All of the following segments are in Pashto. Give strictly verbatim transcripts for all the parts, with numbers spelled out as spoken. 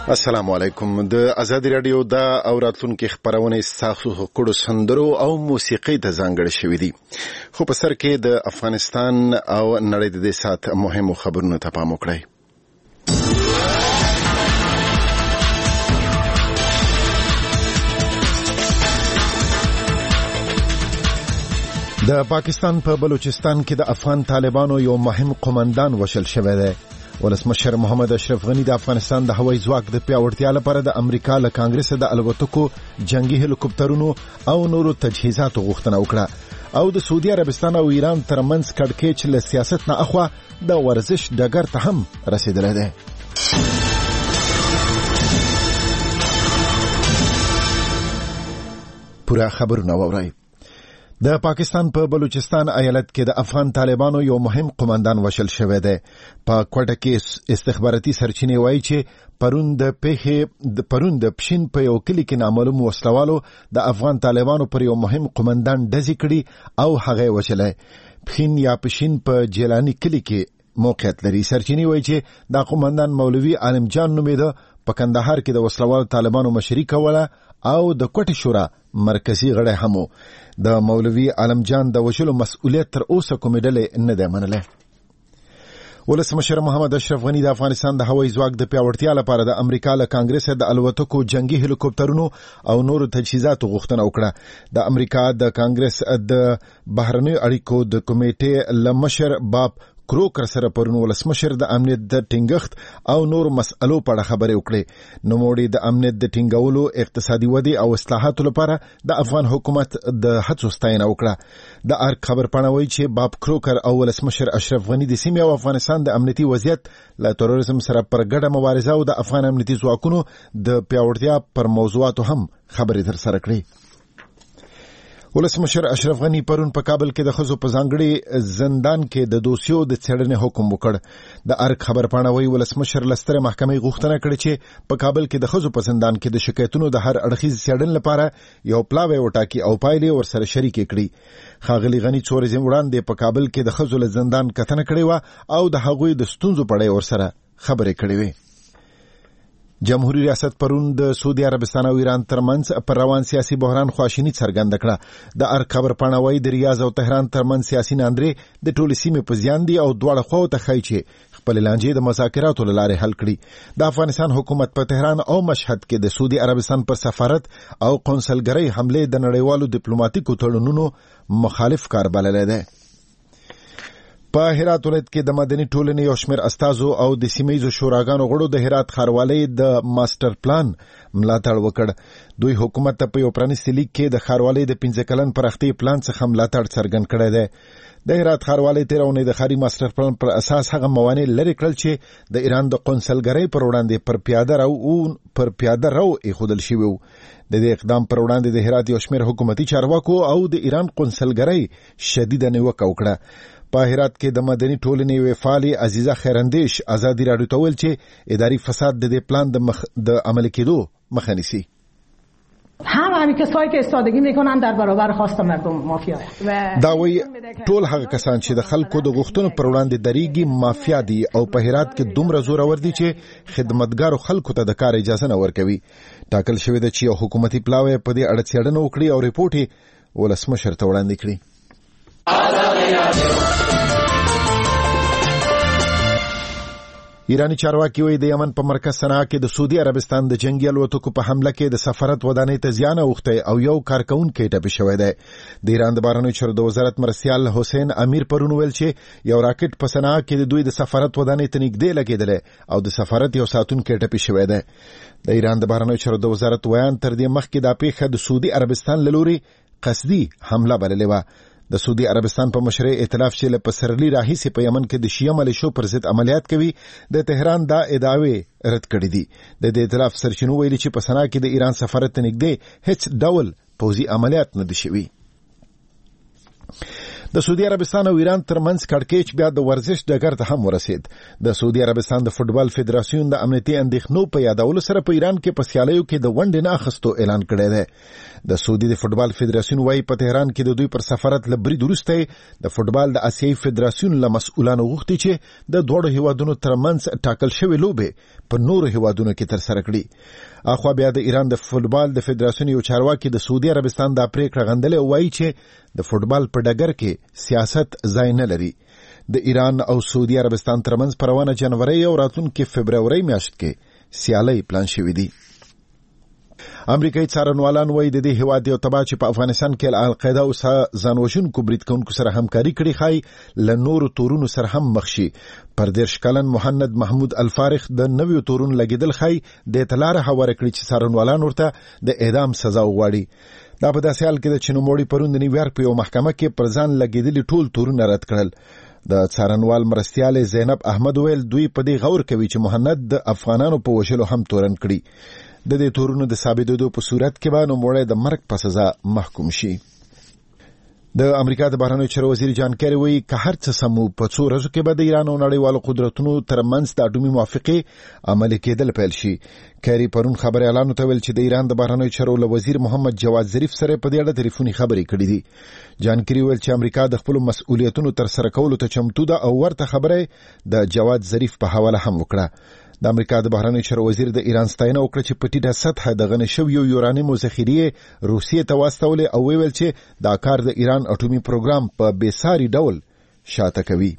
السلام علیکم. د ازادي رادیو د اوراتونکو خبرونه ساخو کړو سندرو او موسیقي ته ځانګړي شوې دي. خو په سر کې د افغانستان او نړۍ د دې سات مهمو خبرونو ته پام وکړئ. د پاکستان په بلوچستان کې د افغان طالبانو یو مهم قومندان وشل شوی دی. ولسمشر محمد اشرف غنی د افغانستان د هوایي ځواک د پیاوړتیا لپاره د امریکا له کانګرس د الوتکو جنگي هلیکوپټرونو او نورو تجهیزاتو غوښتنه وکړه او د سعودي عربستان او ایران ترمنځ کړکېچ له سیاست نه اخوا د ورزش ډګر ته هم رسیدلی دی. پوره خبرونه واورئ. د پاکستان په بلوچستان ایالت کې د افغان طالبانو یو مهم قومندان وشل شوی دی. په کوټه کې استخباراتي سرچینې وایي چې پرون د پیښې د پرون د پښین په یو کلی کې نامعلوم وسلوالو د افغان طالبانو پر یو مهم قومندان ډزې کړي او هغه وشلای. پښین یا پښین په جیلانی کلی کې موقعیت لري. سرچینې وایي چې دا قومندان مولوي عالم جان نومیده په کندهار کې د وسلوالو طالبانو مشري کوله او د کوټه شورا مرکزی غړی هم. د مولوي عالم جان د وشلو مسؤلیت تر اوسه کومې ډلې نه دی منلی. ولسمشر محمد اشرف غنی د افغانستان د هوایي ځواک د پیاوړتیا لپاره د امریکا له کانګرس د الوتکو جنگي هلیکوپټرونو او نورو تجهیزاتو غوښتنه وکړه. د امریکا د کانګرس د بهرنیو اړیکو د کمیټې له مشر باب کروکر سره پرون ولسمشر د امنیت د ټینګښت او نور مسئلو په اړه خبرې وکړې. نوموړي د امنیت د ټینګولو، اقتصادي ودې او اصلاحاتو لپاره د افغان حکومت د هڅو ستاینه وکړه. د ارک خبرپاڼه وایي چې باب کروکر او ولسمشر اشرف غنی د سیمې او افغانستان د امنیتي وضعیت له تروریزم سره پر ګډه مبارزه او د افغان امنیتي ځواکونو د پیاوړتیا پر موضوعاتو هم خبرې ترسره کړې. ولسمشر اشرف غنی پرون په کابل کې د ښځو په ځانګړي زندان کې د دوسیو د څېړنې حکم وکړ. د ارک خبرپاڼه وایي ولسمشر له سترې محکمې غوښتنه کړې چې په کابل کې د ښځو په زندان کې د شکایتونو د هر اړخیز څېړنې لپاره یو پلاوی وټاکي او پایلې ورسره شریکې کړي. ښاغلي غنی څو ورځې وړاندې په کابل کې د ښځو له زندان کتنه کړې وه او د هغوی د ستونزو په اړه ورسره خبرې کړې وې. جمهوریت ریاست پرون د سعودي عربستان او ایران ترمنځ پر روان سیاسي بحران خواشینی څرګنده کړه. د ارک خبرپاڼه وایي د ریاض او تهران ترمنځ سیاسي ناندرې د ټولې سیمې په زیان دي او دواړه خواو ته ښایي چې خپلې لانجې د مذاکراتو له لارې حل کړي. د افغانستان حکومت په تهران او مشهد کې د سعودي عربستان پر سفارت او قونسلګرۍ حملې د نړیوالو ډیپلوماټیکو تړونونو مخالف کار بللی دی. په هرات ولایت کې د مدني ټولنې یو شمېر استازو او د سیمهییزو شوراګانو غړو د هرات ښاروالۍ د ماسټر پلان ملاتړ وکړ. دوی حکومت ته په یو پرانیستي لیک کې د ښاروالۍ د پنځه کلن پراختیايي پلان څخه ملاتړ څرګند کړی دی. د هرات ښاروالۍ تېره اونۍ د ښاري ماسټر پلان پر اساس هغه موانع لرې کړل چې د ایران د قونسلګرۍ پر وړاندې پر پیاده رو پر پیاده رو ایښودل شوي وو. د دې اقدام پر وړاندې د هرات یو شمېر حکومتي چارواکو او د ایران قونسلګرۍ شدیده نیوکه وکړه. په هرات کې د مدني ټولنې یوې فعالې عزیزه خیراندیش ازادي راډیو ته وویل چې اداري فساد د دې پلان د مخ د عملي کېدو مخه نیسي. هم همین کسایی که استادگی میکنن در برابر خواست مردم مافیا. دا وایي ټول هغه کسان چې د خلکو د غوښتنو پر وړاندې دریږي مافیا دي او په هرات کې دومره زورور دي چې خدمتګارو خلکو ته د کار اجازه نه ورکوي. ټاکل شوی ده چې یو حکومتي پلاوی په دې اړه څېړنه وکړي او ریپورټ یې ولسمشر ته وړاندې کړي. ایرانی چارواکي وایي د یمن په مرکز صنعا کې د سعودي عربستان د جنگي الوتکو په حمله کې د سفارت ودانۍ ته زیان اوښتی او یو کارکونکی ټپي شوی دی. د ایران د بهرنیو چارو د وزارت مرستیال حسین امیر پرون ویل چې یو راکټ په صنعا کې د دوی د سفارت ودانۍ ته نږدې لګېدلی او د سفارت یو ساتونکی ټپي شوی دی. د ایران د بهرنیو چارو د وزارت ویان تر دې مخکې دا پیښه د سعودي عربستان له لورې قصدي حمله بللې وه. د سعودي عربستان په مشرۍ ائتلاف چې له پسرلي راهیسې په یمن کې د شیعه ملیشو پر ضد عملیات کوي د تهران دا ادعاوې رد کړي دي. د دې ائتلاف سرچینو ویلي چې په صنعا کې د ایران سفارت ته نږدې هیڅ ډول پوځي عملیات نه دي شوي. د سعودي عربستان او ایران ترمنځ کړکېچ بیا د ورزش ډګر ته هم ورسید. د سعودي عربستان د فوټبال فدراسیون د امنیتي اندېښنو په یادولو سره په ایران کې په سیالیو کې د ونډې نه اخیستو اعلان کړی دی. د سعودي د فوټبال فدراسیون وايي په تهران کې د دوی پر سفارت له برید وروسته د فوټبال د آسیایي فدراسیون له مسؤلانو غوښتي چې د دواړو هیوادونو ترمنځ ټاکل شوې لوبې په نورو هیوادونو کې ترسره کړي. اخوا بیا د ایران د فوټبال د فدراسیون یو چارواکي د سعودي عربستان د پریکړه غندلې او وایي چې د فوټبال په ډګر کې سیاست ځای نه لري. د ایران او سعودي عربستان ترمنځ په روانه جنوري او راتلونکي فبروري میاشت کې سیالۍ پلان شوې دي. امریکایي څارنوالان وایي د دې هیواد یو تبع چې په افغانستان کې القاعده او ځانوژونکو برید کوونکو سره همکاري کړې ښایي له نورو تورونو سره هم مخ شي. پر دېرش کلن محمد محمود الفارخ د نویو تورونو لګېدل ښایي د اطلاع هواره کړي چې څارنوالان ورته د اعدام سزا وغواړي. دا په داسې حال کې ده چې نوموړي پرون د نیویارک په یو محکمه کې پر ځان لګېدلي ټول تورونه رد کړل. د څارنوال مرستیال زینب احمد ویل دوی په دې غور کوي چې محمد د افغانانو په وژلو هم تورن کړي. د دې تورونو د ثابتېدو په صورت کې به نوموړی د مرګ په سزا محکوم شي. د امریکا د بهرنیو چارو وزیر جان کیری وایي که هر څه سم وو په څو ورځو کې به د ایران او نړیوالو قدرتونو ترمنځ د اټومي موافقې عملي کېدل پیل شي. کیری پرون خبریالانو ته ویل چې د ایران د بهرنیو چارو له وزیر محمد جواد ظریف سره په دې اړه ټلیفوني خبرې کړې دي. جان کیری ویل چې امریکا د خپلو مسؤلیتونو ترسره کولو ته چمتو ده او ورته خبره د جواد ظریف په حواله هم وکړه. د امریکا د بهرنیو چارو وزیر د ایران ستاینه وکړه چې په ټیټه سطحه د غني شویو یورانیمو ذخیرې روسیې ته واستولې او ویل چې دا کار د ایران اټومي پروګرام په بېساري ډول شاته کوي.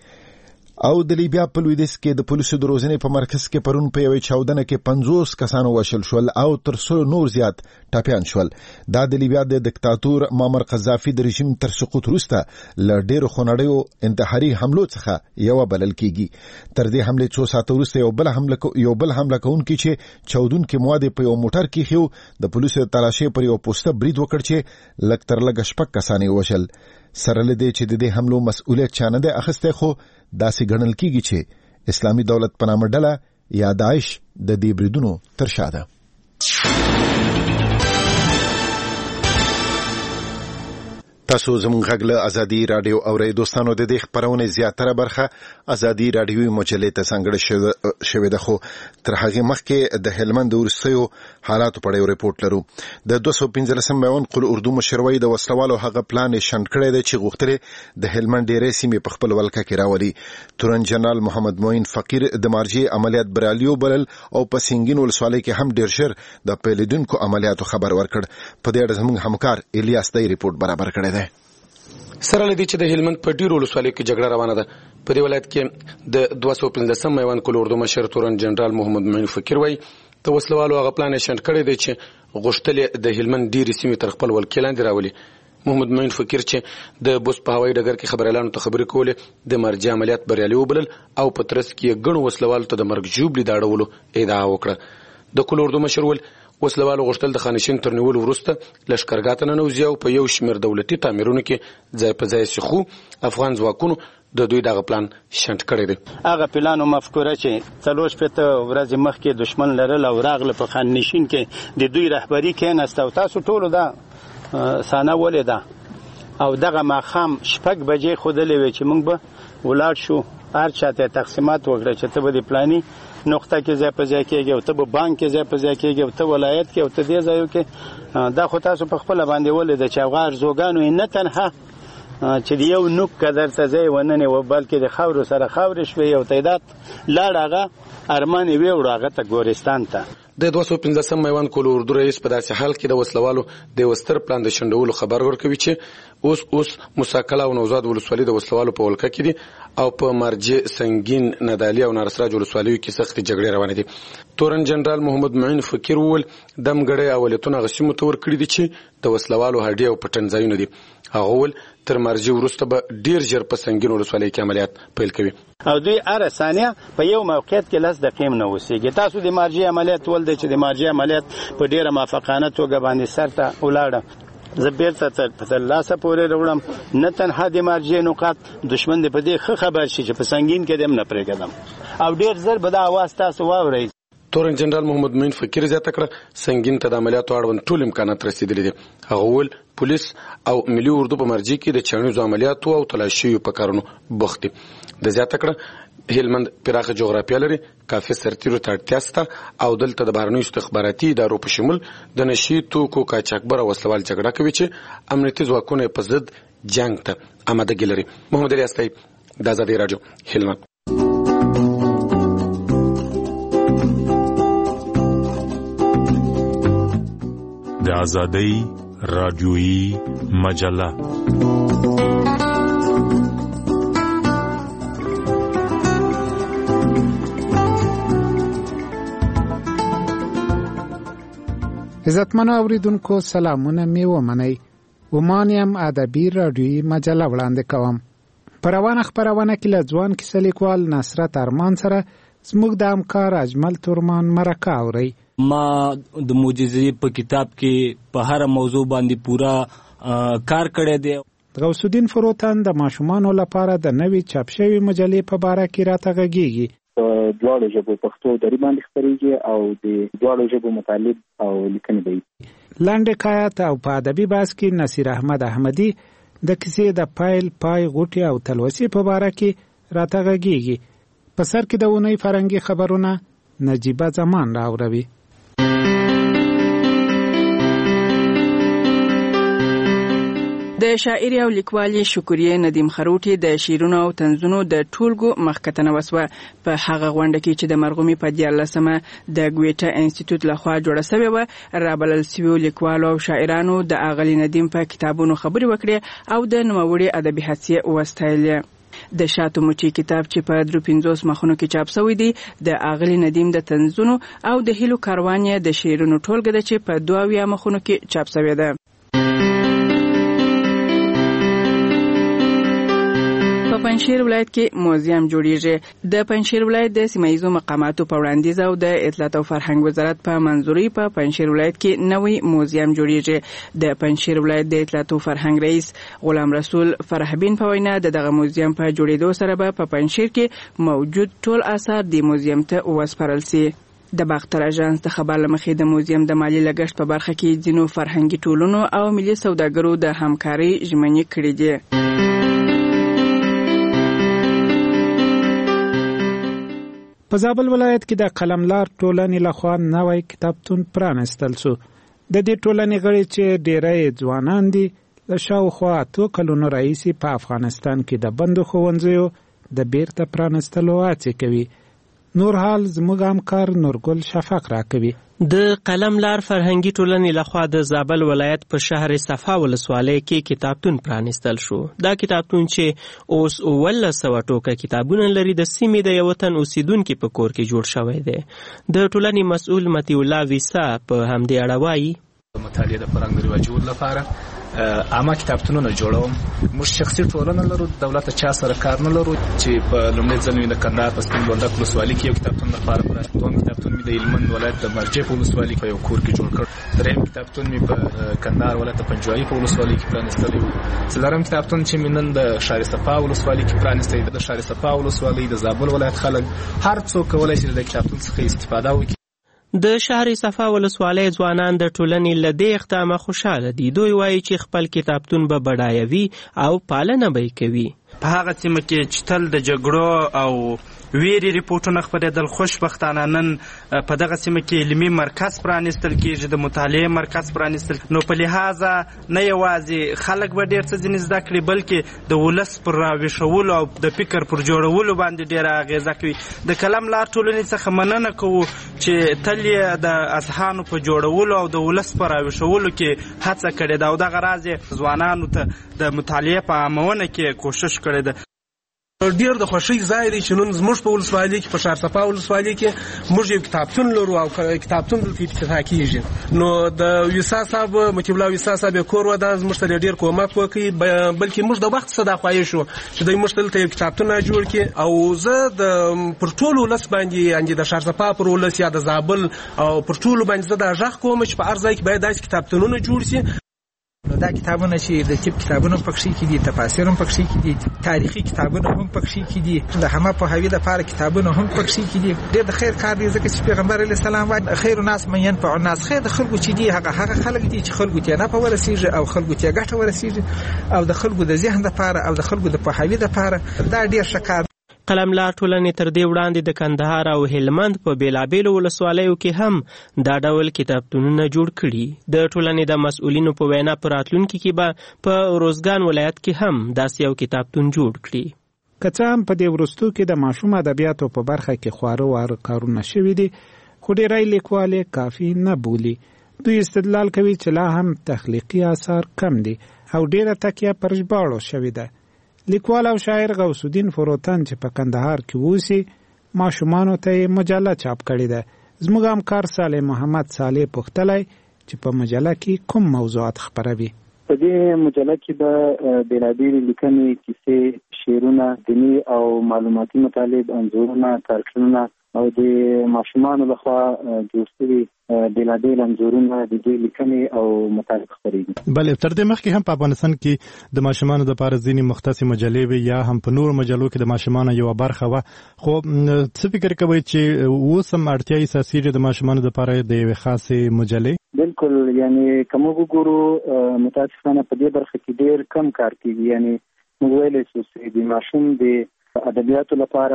او د لیبیا په لویدیځ کې د پولیسو د روزنې په مرکز کې پرون په یوې چاودنه کې پنځوس کسانو وژل شول او تر سلو نور زیات ټپیان شول. دا د لیبیا د دیکتاتور معمر قذافي د رژیم تر سقوط وروسته له ډېرو خونړیو انتحاري حملو څخه یوه بلل کېږي. تر دې حملې څو ساعته وروسته یو بل حمله یو بل حمله کوونکي چې چاودونکي مواد په یو موټر کې خېو د پولیسو د تلاشۍ پر یو پوسته برید وکړ چې لږ تر لږه شپږ کسان یې وژل. سره له دې چې د دې حملو مسؤلیت چا نه دی اخیستی خو داسې ګڼل کېږي چې اسلامي دولت په نامه ډله یا داعش د دې بریدونو تر شا ده. تاسو زموږ غږ له ازادي رادیو اورئ. دوستانو د دې خپرونې زیاتره برخه ازادي رادیوي مجلې ته ځانګړې شوې ده خو تر هغې مخکې د هلمند د وروستیو حالاتو په اړه یو رپورټ لرو. د دوه سوه پنځلسم میوند قل اردو مشر وایي د وسلوالو هغه پلان یې شنډ کړی دی چې غوښتل د هلمند ډېرې سیمې په خپل ولکه کې راولي. تورن جنرال محمد معین فقیر د مارجې عملیات بریالي وبلل او په سنګین ولسوالۍ کې هم ډېر ژر د پیلېدونکو عملیاتو خبر ورکړ. په دې اړه زموږ همکار الیاس دی رپورټ برابر کړی دی. سره لدی چې د هلمند په ډیرو ولسوالیو کې جګړه روانه ده. په دې ولایت کې د دوه سوه پنځلسم میوند قل اردو مشر تورن جنرال محمد معین فقیر وایي د وسلوالو هغه پلان یې شنډ کړی دی چې غوښتل د هلمند ډېرې سیمې تر خپل ولکې لاندې راولي. محمد معین فقیر چې د بوس په هوایي ډګر کې خبریالانو ته خبرې کولې د مرجع عملیات بریالي وبلل او په ترڅ کې ګڼو وسلوالو ته د مرګ ژوبلې د اړولو ادعا وکړه. د قل اردو مشر وویل وسلوالو غوښتل د خانشین تر نیولو وروسته لښکرګاه ته ننوځي او په یو شمېر دولتي تعمیرونو کې ځای په ځای شي خو افغان ځواکونو د دوی دغه پلان شنډ کړی دی. هغه پلان او مفکوره چې څلور شپېته ورځې مخکې دښمن لرل او راغله په خانشین کې د دوی رهبري کېناسته او تاسو ټولو دا سانه ولیده او دغه ماښام شپږ بجې ښودلې وې چې موږ به ولاړ شو هر چاته تقسیمات وکړه چې ته به د پلاني نقطه کې ځای په ځای کېږي او ته به بانک کې ځای په ځای کېږي او ته ولایت کې او ته دې ځایو کې. دا خو تاسو په خپله باندې ولیده چې هغه ارزوګانو یې نه تنها چې د یو نوک قدر ته ځای ونه نیوه بلکې د خاورو سره خاورې شوې یو تعداد لاړ هغه ارمان یې ویوړو هغه ته ګورستان ته. د دوه سوه پنځلسم میوند قل اردو رئیس په داسې حال کې د وسلوالو د یو ستر پلان د شنډولو خبر ورکوي چې اوس اوس موساکله او نوزاد ولسوالۍ د وسلوالو په ولکه کې دي او په مارجې سنګین ندالي او نارسراج ولسوالیو کې سختې جګړې روانې دي. تورن جنرال محمد معین فقیر وویل دمګړی اولتونه هغه سیمو ته ورکړي دي چې د وسلوالو هډې او پټن ځایونه دي. هغه وویل تر مارجې وروسته به ډېر ژر په سنګین ولسوالۍ کې عملیات پیل کوي او دوی هره ثانیه په یو موقعیت کې لس دقیقې نه اوسېږي. تاسو د مارجې عملیات ولدی چې د مارجې عملیات په ډېره موافقانه توګه باندې سرته ولاړه. زه بیرته تر ترلاسه پورې راوړم نه تنها د مارجې نقاط دښمن دې په دې ښه خبر شي چې په سنګین کې دې هم نه پرېږدم او ډېر زر به دا اواز تاسو واورئ. تورن جنرال محمد معین فقیر زیاته کړه سنگین ته د عملیاتو اړوند ټول امکانات رسیدلي دي. هغه وویل پولیس او ملي اردو په مرجع کې د چڼیزو عملیاتو او تلاشیو په کارونو بوخت دي. د زیاته کړه هلمند پراخه جغرافیه لري، کافي سرتیرو ته اړتیا شته او دلته د بهرنیو استخباراتي ادارو په شمول د نشي توکو قاچاقبر او وسلوال جګړه کوي چې امنیتي ځواکونه په ضد جنگ ته آمادګي لري. محمد علي اسکای د آزادۍ رادیو هلمند. د آزادۍ رادیویی مجله عزتمنو اوریدونکو سلامونه می ومنئ. ومانیم ادبي رادیویی مجله وړاندې کوم. په روانه خپرونه کې له ځوان کیسه لیکوال نصرت ارمان سره زموږ د همکار اجمل تورمان مرکه اورئ. ما د معجزې په کتاب کې په هر موضوع باندې پورا کار کړی دی. غوث الدین فروتن د ماشومانو لپاره د نوې چاپ شوې مجلې په باره کې راته غږیږي. په دواړو ژبو پښتو دري باندې خپرېږي او د دواړو ژبو مطالب او لیکنې به وي. لاندې حکایت او په ادبي بحث کې نصیر احمد احمدي د کیسې د پایل پای غوټي او تلوسې په باره کې راته غږیږي. په سر کې د اونۍ فرهنګي خبرونه نجیبه زمان راوړوي. د شاعر او لیکوالې شکریه ندیم خروټي د شیرونو او تنزونو د ټولګو مخکتنه وسوه په هغه غونډه کې چې د مرغومي په دیارلسمه د ګویټا انسټیټیوټ لخوا جوړه شوې وه. رابلل سویو لیکوالو او شاعرانو د اغلي ندیم په کتابونو خبرې وکړې او د نوموړي ادبي هڅې وستایلې. د شاتو مچي کتاب چې په درو پنځوس مخونو کې چاپ شوی دی د اغلي ندیم د تنزونو او د هیلو کاروانیه د شیرونو ټولګه ده چې په دوه اویا مخونو کې چاپ شوی ده. په پنځشیر ولایت کې موزیم جوړیږي. د پنځشیر ولایت د سیمایي مقاماتو په وړاندیز او د اطلاعات او فرهنګ وزارت په منځوري په پنځشیر ولایت کې نوې موزیم جوړیږي. د پنځشیر ولایت د اطلاعات او فرهنګ رئیس غلام رسول فرحبین په وینا د دغه موزیم په جوړېدو سره به په پنځشیر کې موجود ټول آثار د موزیم ته وسپارل شي. د باختر اژانس د خبر لمخې د موزیم د مالی لګښت په برخه کې ځینو فرهنګي ټولنو او ملي سوداګرو د همکاري ژمنې کړې دي. په زابل ولایت کې د قلملار ټولنې لخوا نوی کتابتون پرانستل شو. د دې ټولنې غړي چې ډېری ځوانان دي له شاوخوا اتو کلونو راهیسې په افغانستان کې د بندو ښوونځیو د بیرته پرانستلو هڅې کوي. نور حال زموږ همکار نورګل شفق راکوي. د قلملار فرهنګي ټولنې لخوا د زابل ولایت په شهر صفا ولسوالۍ کې کتابتون پرانستل شو. دا کتابتون چې اوس اوولس سوه ټوکه کتابونه لري د سیمې د یو وطن اوسیدونکي په کور کې جوړ شوی دی. د ټولنې مسؤل مطیع الله ویسا په همدې اړه وایي مطالعه د فرهنګ د رواجولو لپاره عامه کتابتونونه جوړوم. موږ شخصي ټولنه لرو، دولت چا سره کار نه لرو. چې په لومړي ځل د کندهار په سپین بولدک ولسوالۍ کې یو کتابتون لپاره پراخ دوم کتابتون مې د هلمند ولایت د مرجع په ولسوالۍ کې یو کور کې جوړ کړ. دریم کتابتون مې په کندهار ولایت د پنجوایي په ولسوالۍ کې پرانستلی و. څلورم کتابتون چې مې نن د شهر صفا ولسوالۍ کې پرانستی. د شهر صفا ولسوالۍ د زابل ولایت خلک هر څوک کولی شي د کتابتون څخه استفاده وکړي. د شهر صفا ولسوالۍ ځوانان د ټولنې له دې اقدامه خوشحاله دي. دوی وایي چې خپل کتابتون به بډایوي او پالنه به یې کوي. په هغه سیمه کې چې تل د جګړو او ویری ریپورټونه خپرېدل، خوشبختانه نن په دغه سیمه کې علمي مرکز پرانستل کېږي، د مطالعې مرکز پرانستل. نو په لحاظه نه یوازې خلک به ډېر څه ځینې زده کړي بلکې د ولس پر راویښولو او د فکر پر جوړولو باندې ډېره اغېزه کوي. د قلملار ټولنې څخه مننه کوو چې تل یې د اذهانو په جوړولو او د ولس په راویښولو کې هڅه کړې ده او دغه راز یې ځوانانو ته د مطالعې په عامونه کې کوشش کړې ده. ډیر د خوشی ځای دی چې نن زموږ په ولسوالۍ کې په شهر صفا ولسوالۍ کې موږ یو کتابتون لرو او کتابتون دلته افتتاح کیږي. نو د ویسا صاحب مطیع الله ویسا صاحب کور ودا زموږ ته ډیر کومک وکړي، بلکې موږ د وخت صدا خوایې شو چې د موږ دلته یو کتابتون جوړ کړي. او زه د پر ټولو ولس باندې یعنی د شهر صفا پر ولس یا د زابل او پر ټولو باندې زه د ژغ کوم چې په هر ځای کې باید داسې کتابتونونه جوړ شي. نو دا کتابونه چې د طب کتابونه پکښې کې دي، تفاسیر هم پکښې کې دي، تاریخي کتابونه هم پکښې کې دي، د همه پوهاوي دپاره کتابونه هم پکښې کې دي. ډېر د خیر کار دی ځکه چې پیغمبر علیه السلام وایي خیر الناس من ینفع الناس. خیر د خلکو چې دي هغه هغه خلک دي چې خلکو ته نفع ورسېږي او خلکو ته ګټه ورسېږي او د خلکو د ذهن دپاره او د خلکو د پوهاوي دپاره دا ډېر ښه کار. قلملار ټولنې تر دې وړاندې د کندهار او هلمند په بیلابیلو ولسوالیو کې هم دا ډول کتابتونونه جوړ کړي. د ټولنې د مسؤلینو په وینا په راتلونکي کې به په روزګان ولایت کې هم داسې یو کتابتون جوړ کړي. که څه هم په دې وروستو کې د ماشوم ادبیاتو په برخه کې خواره واره کارونه شوي دي، خو ډېری لیکوال یې کافي نه بولي. دوی استدلال کوي چې لا هم تخلیقي آثار کم دي او ډېره تکیه پر ژباړو شوې ده. لیکوال او شاعر غوث الدین فروتن چې په کندهار کې اوسي، ماشومانو ته یې مجله چاپ کړې ده. زموږ همکار صالح محمد صالح پوښتلی چې په مجله کې کوم موضوعات خپروي. په دې مجله کې به بېلابېلې لیکنې، کیسې، شعرونه، دیني او معلوماتي مطالب، انځورونه، کارټونونه او د ماشومانو لخوا جوړ شوي بېلابېل انځورونه، د دې لیکنې او مطالب خپرېږي. بلې تر دې مخکې هم په افغانستان کې د ماشومانو دپاره ځینې مختصې مجلې وې یا هم په نورو مجلو کې د ماشومانو یوه برخه وه. خو څه فکر کوئ چې اوس هم اړتیا احساسېږي د ماشومانو دپاره د یوې خاصې مجلې؟ بالکل، یعنې که موږ وګورو متاسفانه په دې برخه کې ډېر کم کار کېږي. یعنې موږ ویلی شو چې د ماشوم د ادبیاتو لپاره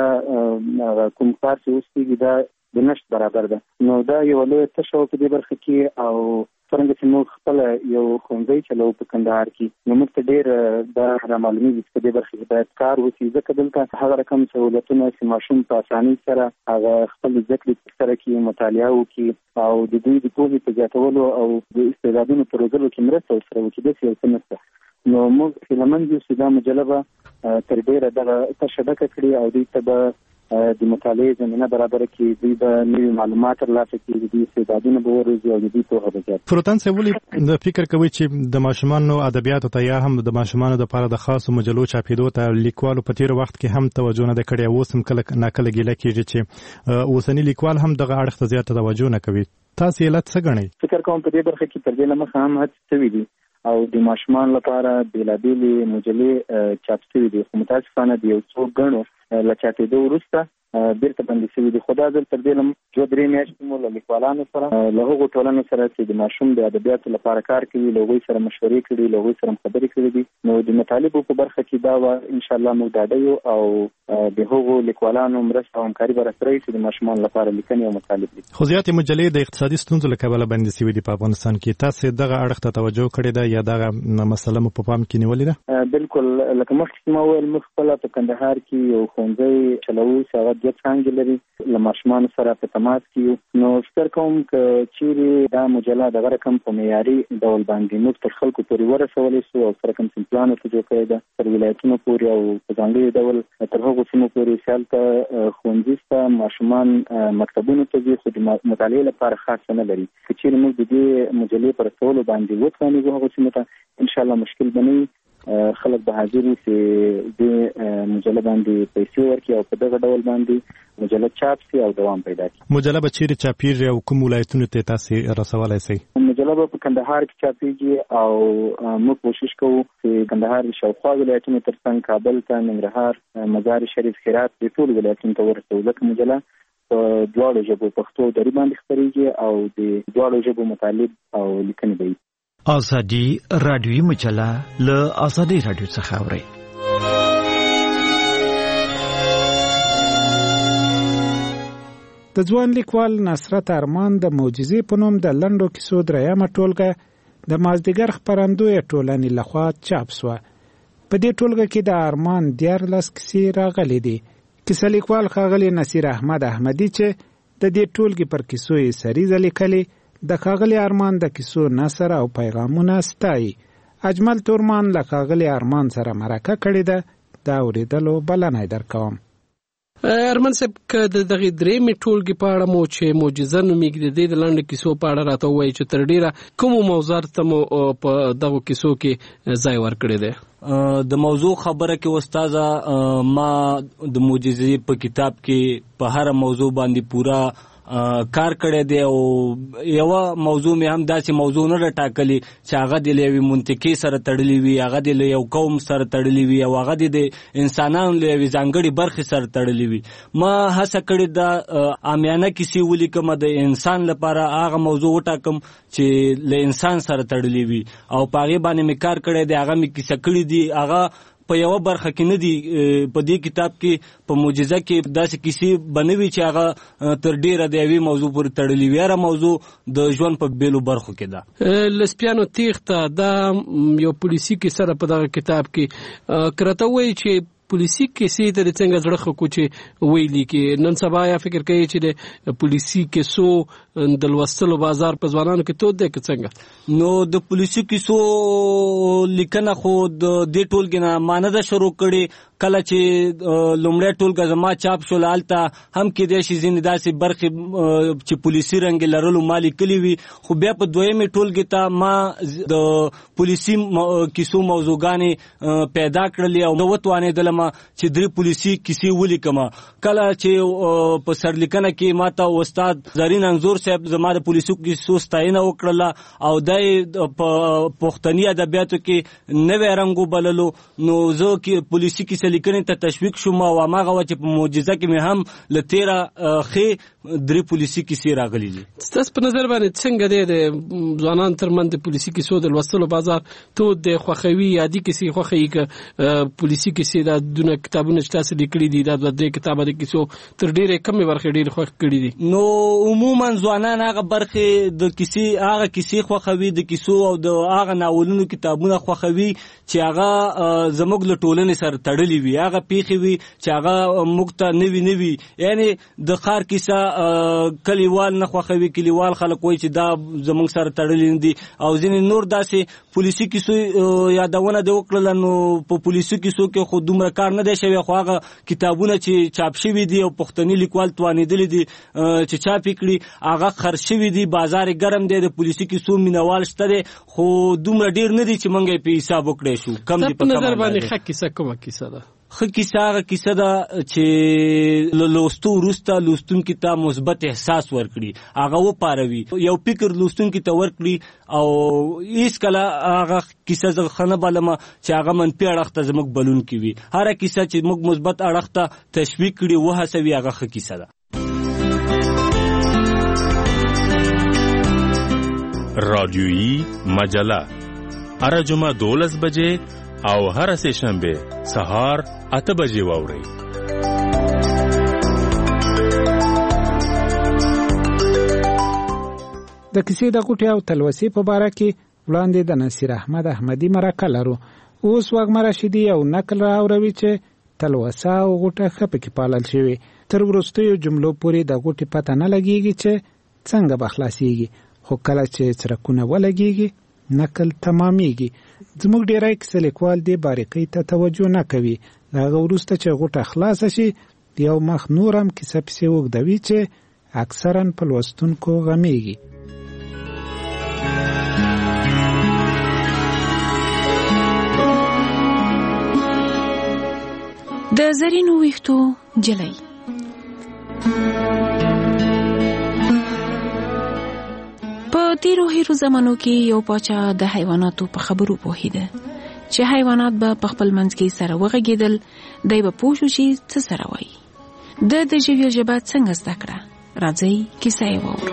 کوم کار چې اوس کېږي دا د نشت برابر ده. نو دا یوه لویه تشه وه په دې برخه کې. او څرنګه چې موږ خپله یو ښوونځی چلوو په کندهار کې، نو موږ ته ډېر دا رامعلومېږي چې په دې برخه کې باید کار وشي، ځکه دلته هغه رقم سهولتونه چې ماشوم په اسانۍ سره هغه خپل زده کړې ترسره کړي، مطالعه وکړي او د دوی د پوهې په زیاتولو او د استعدادونو په روزلو کې مرسته ورسره وکړي، داسې یو څه نشته. نو موږ هیلهمند یو چې دا مجله به تر ډېره دغه تشه ډکه کړي او دوی ته به د مطالعې زمینه برابره کړي، دوی به نوي معلومات ترلاسه کړي، د دوی استعدادونه به وروزي او د دوی پوهه به زیاته. فروتن صاحب، ولې فکر کوئ چې د ماشومانو ادبیاتو ته یا هم د ماشومانو دپاره د خاصو مجلو چاپېدو ته لیکوالو په تېر وخت کې هم توجه نه ده کړې، اوس هم کله ناکله ګیله کېږي چې اوسني لیکوال هم دغه اړخ ته زیاته توجه نه کوي؟ تاسې علت څه ګڼئ؟ فکر کوم په دې برخه کې تر دې له مخه هم هڅې شوي دي او د ماشومان لپاره بېلابېلې مجلې چاپ شوي دي، خو متاسفانه د یو څو ګڼو له چاپېدو وروسته بیرته بندي شوي دي. خو دا ځل تر دې له دوه درې میاشتې مو له لیکوالانو سره، له هغو ټولنو سره چې د ماشوم د ادبیاتو لپاره کار کوي، له هغوی سره مشورې کړي، له هغوی سره خبرې کړې دي. نو د مطالبو په برخه کې دا وه انشاءالله موږ ډاډه یو او د هغو لیکوالانو مرسته او همکاري به راسره وي چې د ماشومانو لپاره لیکنې او مطالب دي. خو زیاتې مجلې د اقتصادي ستونزو له کبله بندي شوي دي په افغانستان کې. تاسې دغه اړخ ته توجه کړې ده یا دغه مسله مو په پام کې نیولې ده؟ بالکل، لکه مخکې ما وویل، موږ خپله په کندهار کې یو ښوونځی چلوو چې هغه دوه څانګې لري، له ماشومانو سره په تماس کې یو. نو فکر کوم که چیرې دا مجله دغه رقم په معیاري ډول باندې موږ تر خلکو پورې ورسولی شو او سره کوم سیمپلانو ته جوړ کړی ده تر ولایتونو پورې او په ځانګړي ډول تر هغو سیمو پورې چې هلته ښوونځي شته، ماشومان مکتبونو ته ځي خو د مطالعې لپاره خاصه نه لري. که چیرې موږ د دې مجلې په رسولو باندې وتوانېږو هغو سیمو ته، انشاءالله مشکل به نه وي. خلک به حاضر وي چې د مجله باندې پیسې ورکړي او په دغه ډول باندې مجله چاپ شي او دوام پیدا کړي. مجله به چیرې چاپېږي او کوم ولایتونو ته تاسې رسولی شئ؟ مجله به په کندهار کې چاپېږي او موږ کوشش کوو چې کندهار د شاوخوا ولایتونو تر څنګ کابل ته، ننګرهار، مزار شریف، هرات، د ټولو ولایتونو ته ورسوو، ځکه مجله په دواړو ژبو پښتو او دري باندې خپرېږي او د دواړو ژبو مطالب او لیکنې به وي. آزادي رادیویي مجله له آزادۍ رادیو څخه اورئ. د ځوان لیکوال نصرت ارمان د معجزې په نوم د لنډو کیسو درېیمه ټولګه د مازدیګر خپرندویه ټولنې لخوا چاپ سوه. په دې ټولګه کې د ارمان دیارلس کیسې راغلي دي. کیسه لیکوال ښاغلی نصیر احمد احمدي چې د دې ټولګې پر کیسو یې سریزه لیکلې، د ښاغلي ارمان د کیسو نثر او پیغامونه ستایي. اجمل تورمان له ښاغلي ارمان سره مرکه کړې ده، دا اورېدلو بلنه یې درکوم. ارمان صاحب، که د دغې درېیمې ټولګې په اړه مو چې معجزه نومیږي د دې د لنډو کیسو په اړه راته ووایي چې تر ډېره کومو موضوعاتو ته مو په دغو کیسو کې ځای ورکړی دی؟ د موضوع خبره کې استاده، ما د معجزې په کتاب کې په هر موضوع باندې پورا کار کړی دی او یو موضوع مې هم داسې موضوع نه ټاکلی چې هغه د یوې منطقې سره تړلی وي، هغه د یو قوم سره تړلی وي او هغه د انسانانو له یوې ځانګړې برخې سره تړلی وي. ما هڅه کړې ده عامیانه کیسې ولیکم، د انسان لپاره هغه موضوع وټاکم چې له انسان سره تړلی وي او په هغې باندې مې کار کړی دی. هغه مې کیسه کړي دي، هغه په یوه برخه کې نه دي. په دې کتاب کې په معجزه کې داسې کیسې بنوي چې هغه تر ډیره د یوې موضوع پورې تړلي وي. هره موضوع د ژوند په بیلو برخو کې ده. لسپیانو تیښته دا یو پولیسي کیسه ده په دغه کتاب کې. که راته ووایي چې پولیسي کیسې ته د څنګه زړه ښه کو چې ویلي کې نن سبا یا فکر کوي چې د پولیسي کیسو د لوستلو بازار په ځوانانو کې تود دی که څنګه؟ نو د پولیسي کیسو لیکنه خو د دې ټولګې نه ما نه ده شروع کړې. کله چې لومړی ټولګه زما چاپ شول هلته هم کېدای شي ځینې داسې برخې چې پولیسي رنګ لرلو ما لیکلي وي، خو بیا په دویمې ټولګې ته ما د پولیسي کیسو موضوعګانې پیدا کړلې او نه وتوانېدلم چې درې پولیسي کیسې ولیکم. کله چې په سرلیکنه کې ما ته استاد زرین انځور صاحب زما د پولیسو کیسو ستاینه وکړله او دا په پښتني ادبیاتو کې نوی رنګ وبللو، نو زه پولیسي کیسې لیکنې ته تشویق شوم او هماغه وه چې په معجزه کې مې هم له تېره ښې درې پولیسي کیسې راغلي دي. ستاسو په نظر باندې څنګه دی د ځوانانو ترمنځ د پولیسي کیسو د لوستلو بازار تود دی؟ خوښوي یادي کیسې خوښوي که پولیسي کیسې دا دونه کتابونه چې تاسو لیکلي دي دا درې کتابه د کیسو تر ډېرې کمې برخې ډېرې خوښ کړي دي؟ نو عموما ځوانان هغه برخې د کیسې هغه کیسې خوښوي، د کیسو او د هغه ناولونو کتابونه خوښوي چې هغه زموږ له ټولنې سره تړلي وي، هغه پیښې وي چې هغه موږ ته نوي نوي. یعنې د ښار کیسه کلیوال نه خوښوي، کلیوال خلک وایي چې دا زموږ سره تړلي نه دي. او ځینې نور داسې پولیسي کیسو یادونه دې وکړله، نو په پولیسي کیسو کې خو دومره کار نه دی شوی، خو هغه کتابونه چې چاپ شوي دي او پښتني لیکوال توانېدلي دي چې چاپ یې کړي هغه خرڅ شوي دي، بازار یې ګرم دی، د پولیسي کیسو مینوال شته دی، خو دومره ډېر نه دي چې موږ یې په حساب وکړی شو. کم دي په نظر باندې ښه کیسه کومه کیسه ده؟ ښه کیسه هغه کیسه ده چې له لوستو وروسته لوستونکي ته مثبت احساس ورکړي، هغه وپاروي، یو فکر لوستونکي ته ورکړي او هېڅکله هغه کیسه زه ښه نه بلمه چې هغه منفي اړخ ته زموږ بلونکي وي. هره کیسه چې موږ مثبت اړخ ته تشویق کړي وهڅوي هغه ښه کیسه ده. رادیویی مجله هره جمعه دولس بجې او هر سه شنبه سهار اته بجې واورئ. د کیسې د غوټې او تلوسې په باره کې وړاندې د نصیر احمد احمدي مرکه لرو. اوس وږمه راشدي او نقل راوروي چې تلوسه او غوټه ښه پکې پالل شوې. تر وروستیو جملو پورې د غوټې پته نه لګېږي چې څنګه به خلاصېږي، خو کله چې څرکونه ولګېږي نقل تمامیږي. زموږ ډیری کیسه لیکوال دې باریکۍ ته توجه نه کوي. د هغه وروسته چې غوټه خلاصه شي یو مخ نور هم کیسه پسې اوږدوي چې اکثرا په لوستونکو غمیږي. د زرینو ویښتو جلۍ. په تیرو هیرو زمانو کې یو پاچا د حیواناتو په خبرو پوهیده چې حیوانات به په خپل منځ کې سره وغږیدل، دی به پوه شو چې څه سره وایي. د د ژویو ژبه څنګه زده کړه؟ راځئ کیسه یې واورو.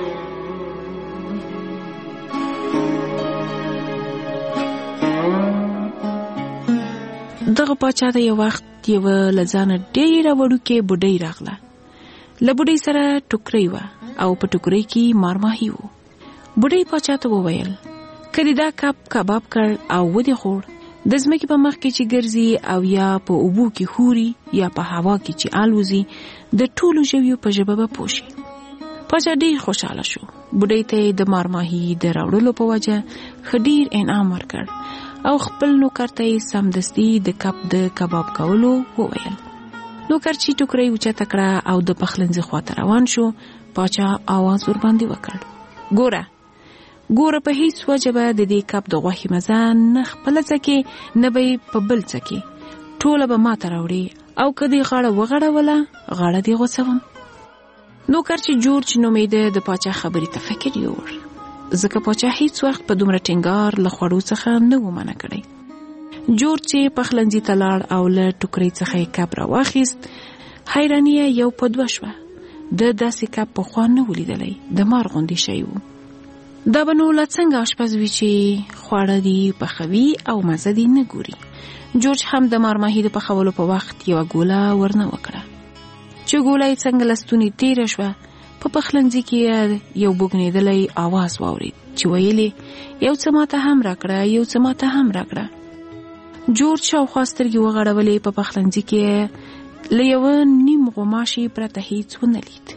دغه پاچا ته یو وخت یوه له ځانه ډېره وړوکې بوډۍ راغله. له بوډۍ سره ټوکرۍ وه او په ټوکرۍ کې مارماهي و. بوډۍ پاچا ته وویل که دې دا کب کباب کړ او ودې خوړ، د ځمکې په مخ کې چې ګرځي او یا په اوبو کې خوري یا په هوا کې چې الوزي د ټولو ژویو په ژبه به پوه شي. پاچا ډېر خوشحاله شو. بوډۍ ته یې د مارماهي د راوړلو په وجه ښه ډېر انعام ورکړ او خپل نوکر ته یې سمدستي د کب د کباب کولو وویل. نوکر چې ټوکرۍ اوچته کړه او د پخلنځي خواته روان شو، پاچا آواز ورباندې وکړ، ګوره ګوره په هیڅ وجه به د دې کب د غوښې مزه نه خپله څکې نه به یې په بل څکې، ټوله به ما ته راوړې او که دې غاړه وغړوله غاړه دې غوڅوم. نوکر چې جورج نومیده د پاچا خبرې ته فکر یوړ، ځکه پاچا هیڅ وخت په دومره ټینګار له خوړو څخه نه و منع کړی. جورج چې پخلنځي ته لاړ او له ټوکرۍ څخه یې کب راواخیست، حیراني یو په دوه شوه. د داسې کب پخوا نه و لیدلی، د مار غوندې شی و. دا به نو لا څنګه اشپز وي چې خواړه دي پخوي او مزه دي نه ګوري. جورج هم د مار ماهي د پخولو په وخت یوه ګوله ورنه وکړه. چې ګوله یې څنګه له ستوني تېره شوه، په پخلنځي کې یو بوږنېدلی آواز واورېد چې ویلې یو څه ماته هم راکړه، یو څه ماته هم راکړه. جورج شاوخوا سترګې وغړولې، په پخلنځي کې له یوه نیم غوماشي پرته هیڅ ونه لید.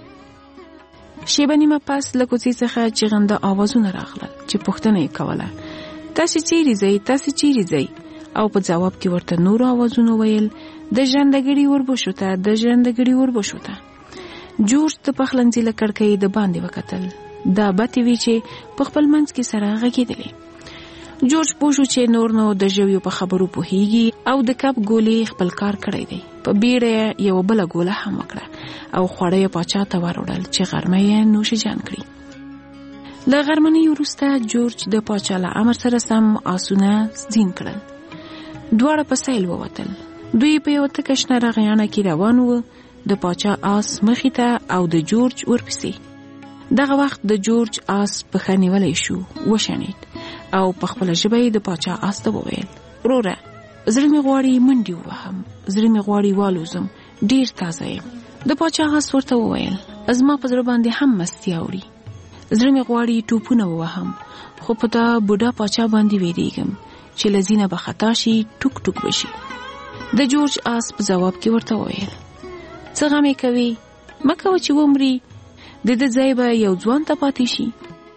شیبه نیمه پس له کوڅې څخه چغنده آوازونه راغلل چې پوښتنه یې کوله، تاسې چیرې ځئ، تاسې چیرې ځئ؟ او په ځواب کې ورته نورو آوازونه ویل، د ژرندګړي وربشو ته، د ژرندګړي وربشو ته. جورج د پخلنځي له کړکۍ د باندې وکتل. دا بتې وې چې په خپل منځ کې سره غږېدلې. جورج پوه شو چې نور نو د ژویو په خبرو پوهیږي او د کب ګولې خپل کار کړی دی. په بیړه یو بله ګوله هم وکړه او خواړه یې پاچا ته وروړل چې غرمه یې نوش جان کړي. له غرمنۍ وروسته جورج د پاچا له امر سره سم آسونه زین کړل. دواړه په سیل ووتل. دوی په یوه تکه شنه رغیانه کې روان وو، د پاچا آس مخې ته او د جورج ورپسې. دغه وخت د جورج آس پښه نیولی شو، وشڼېد او په خپله ژبه یې د پاچا آس ته وویل، وروره زړه مې غواړي منډې ووهم، زړه مې غواړي والوزم، ډېر تازه یم. د پاچا آس ورته وویل، زما په زړه باندې هم مستي اوړي، زړه مې غواړي ټوپونه ووهم، خو په دا بوډا پاچا باندې ویریږم چې له زینه به خطا شي، ټوک ټوک بشي. د جورج آس په ځواب کې ورته وویل، څه غم یې کوي، مه کوه چې ومري، د ده ځای به یو ځوان ته پاتې شي.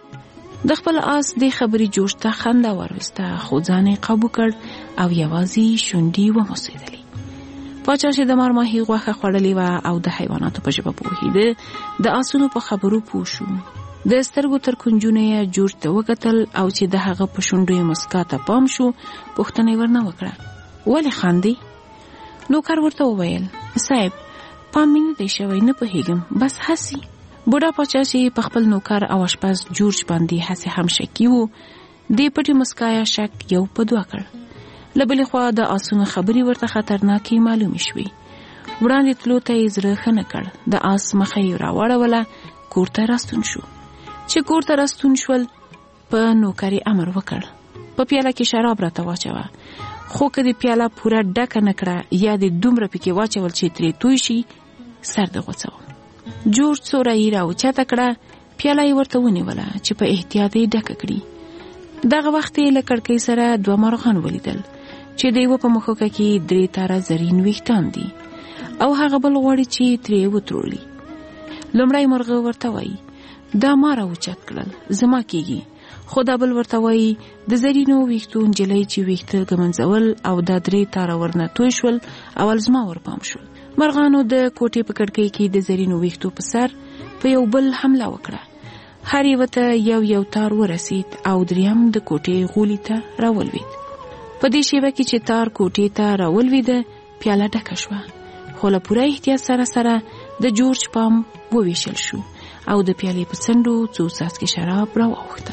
د خپل آس دې خبرې جورج ته خندا واروسته، خو ځان یې قابو کړ او یوازې شونډې وموسېدلې. پاچا چې د مار ماهي غوښه خوړلې وه او د حیواناتو په ژبه پوهېده، د آسونو په خبرو پوه شو. د سترګو تر کونجونه یې جورج ته وکتل او چې د هغه په شونډو یې مسکا ته پام شو، پوښتنه یې ورنه وکړه، ولې خاندې؟ نوکر ورته وویل، صاحب پام مې نه دی شوی، نه پوهېږم، بس هسې. بوډا پاچا چې په خپل نوکر او اشپز جورج باندې هسې هم شکي و، دې پټې مسکا یا شک یو په دوه کړ. له بلې خوا د آسونو خبرې ورته خطرناکې معلومې شوې. وړاندې تلو ته یې زړه ښه نه کړ. د آس مخه یې راواړوله، کور ته راستون شو. چې کور ته راستون شول، په نوکر یې امر وکړ، په پیاله کې شراب راته واچوه، خو که دې پیاله پوره ډکه نه کړه یا دې دومره پکې واچول چې ترې توی شي، سر دې غوڅوم. جورج څو رایې راوچته کړه، پیاله یې ورته ونیوله چې په احتیاط یې ډکه کړي. دغه وخت یې له کړکۍ سره دوه مرغان ولیدل چې د یوه په مښوکه کې درې تاره زرین ویښتان دي او هغه بل غواړي چې ترې وترولي. لومړی مرغه ورته وایي، دا ما راوچت کړل، زما کېږي. خو دا بل ورته وایي، د زرینو ویښتو نجلۍ چې ویښته ږمنځول او دا درې تاره ورنه توی شول، اول زما ورپام شول. مرغانو د کوټې په کړکۍ کې د زرینو ویښتو په سر په یو بل حمله وکړه. هر یو ته یو یو تار ورسید او دریم د کوټې غولي ته راولوید. په دې شیبه کې چې تار کوټې ته راولویده، پیاله ډکه شوه، خو له پوره احتیاط سره سره د جورج پام وویشل شو او د پیالې په څنډو څو څاڅکي شراب راواوښتل.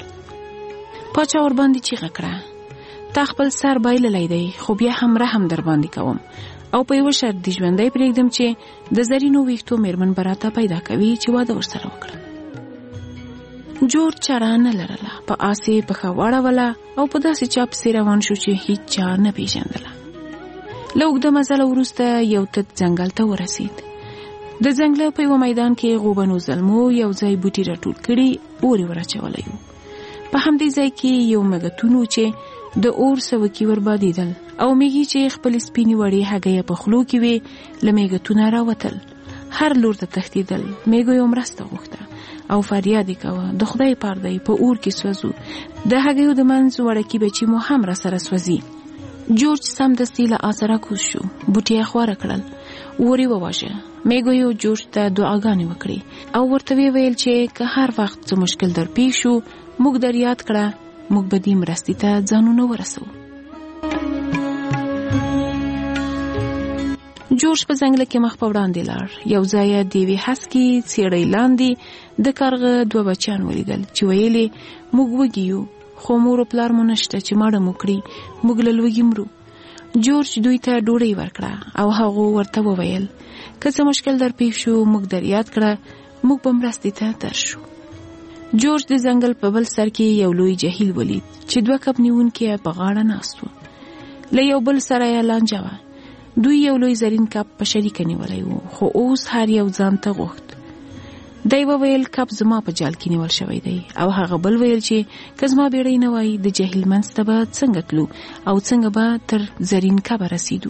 پاچا ورباندې چیغه کړه، تا خپل سر بایللی دی، خو بیا هم رحم در باندې کوم او په یوه شرط دې ژوندی پرېږدم چې د زرینو ویښتو میرمن به راته پیدا کوي چې واده ورسره وکړم. جورج چاره نه لرله، په آس یې پښه واړوله او په داسې چا پسې روان شو چې هیڅ چا نه پیژندله. له اوږده مزله وروسته یو تت ځنګل ته ورسید. د ځنګله په یوه میدان کې غوبنو زلمو یو ځای بوټي راټول کړي، اور یې وراچولی و. په همدې ځای کې یو مګتون و چې د اور سوکي وربادېدل او میږي چې خپل سپینې وړې هګۍ په خولو کې وې، له میږتونه راوتل. هر لور ته تښتېدل. میږو یې مرسته غوښته او فریاد یې کوه، د خدای پاره دی، په اور کې سوځو، د هګیو د منځ وړکي بچي مو هم را سره سوځي. جورج سمدستي له آسه راکوز شو، بوټي یې خواره کړل، اور یې وواژه. میږو یې جورج ته دعاګانې وکړې او ورته ویې ویل چې که هر وخت څه مشکل در پیښ شو، موږ در یاد کړه، موږ به دې مرستې ته ځانونه ورسو. جورج په ځنګل کې مخ په وړاندې لاړ. یو ځای د یوې هسکې څېړۍ لاندې د کارغه دوه بچیان ولیدل چې ویلې موږ وږي یو، خو مور او پلار مو نشته چې ماړه مو کړي، موږ له لوږې مرو. جورج دوی ته ډوډۍ ورکړه او هغه ورته وویل که څه مشکل در پیښ شو موږ در یاد کړه، موږ به مرستې ته درشو. جورج د ځنګل په بل سر کې یو لوی جهیل ولید چې دوه کب نیونکي په غاړه ناست وو. له یو بل سره یې لانجه وه. دوی یو لوی زرین کب په شریکه نیولی وو، خو اوس هر یو ځان ته غوښت. دی وویل کب زما په جال کې نیول شوی دی، او هغه بل ویل چې که زما بیړۍ نه وای د جهیل منځ ته به څنګه تلو او څنګه به تر زرین کبه رسیدو.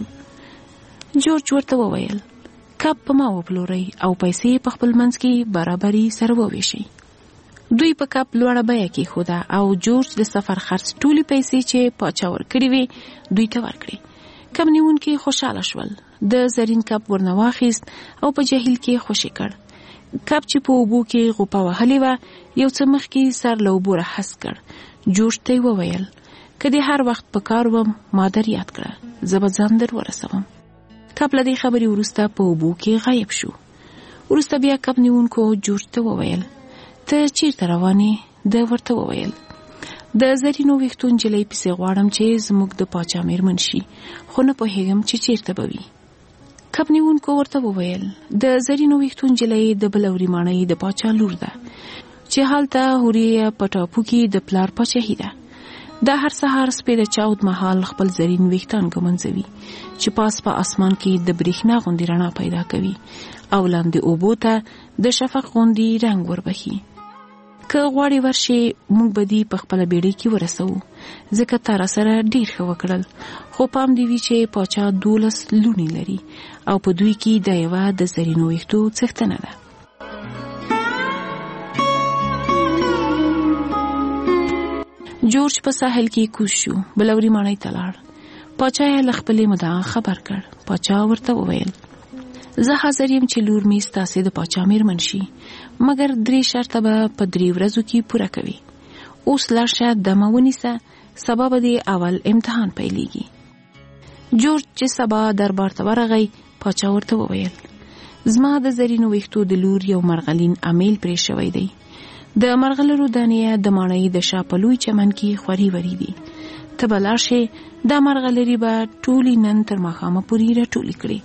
جورج ورته وویل کب په ما وپلورئ او پیسې په خپل منځ کې برابري سره وویشئ. دوی په کب لوړه بیه کېښوده او جورج د سفر خرڅ ټولې پیسې چې پاچا ورکړې وې دوی ته ورکړې. کب نیونکي خوشحاله شول. د زرین کب ورنه واخیست او په جهیل کې خوشې کړ. کب چې په اوبو کې غوپه وهلې وه یو څه مخکې سر له اوبو راهس کړ. جورج ته یې وویل که دې هر وخت په کار وم ما در یاد کړه، زه به ځان در ورسوم. کب له دې خبرې وروسته په اوبو کې غایب شو. وروسته بیا کب نیونکو جورج ته وویل ته چیرته روانې؟ ده ورته وویل د زرینو ویښتو نجلۍ پسې غواړم چې زموږ د پاچا میرمن شي، خو نه پوهېږم چې چیرته به وي. کب نیونکو ورته وویل د زرینو ویښتو نجلۍ د بلوري ماڼۍ د پاچا لور ده چې هلته هورې په ټاپو کې د پلار پاچاهي ده. دا هر سهار سپې د چاود مهال خپل زرین ویښتان ږمنځوي چې پاس په اسمان کې د برېښنا غوندې رڼا پیدا کوي او لاندې اوبو ته د شفق غوندې رنګ وربخي. که غواړې ورشي موږ به دې په خپله بیړۍ کې ورسوو، ځکه تا را سره ډېر ښه وکړل، خو پام دې وي چې پاچا دولس لوڼې لري او په دوی کې دا یوه د زرینو ویښتو څښتنه ده. جورج په ساحل کې کوز شو، بلوري ماڼۍ ته لاړ. پاچا یې له خپلې مدعا خبر کړ. پاچا ورته وویل زه حاضر یم چې لور مې ستاسې د پاچا میرمن شي، مګر درې شرطه به په درې ورځو کې پوره کوي. اوس لاړ شه دمه ونیسه، سبا به دې اول امتحان پیلیږي. جورج چې سبا دربار ته ورغی پاچا ورته وویل زما د زرینو ویښتو د لور یو مرغلین امیل پرې شوی دی. د مرغلرو دانې د ماڼۍ د شا په لوی چمن کې خوري وری دي. ته به لاړ شې دا مرغلرې به ټولې نن تر ماښامه پورې راټولې کړې.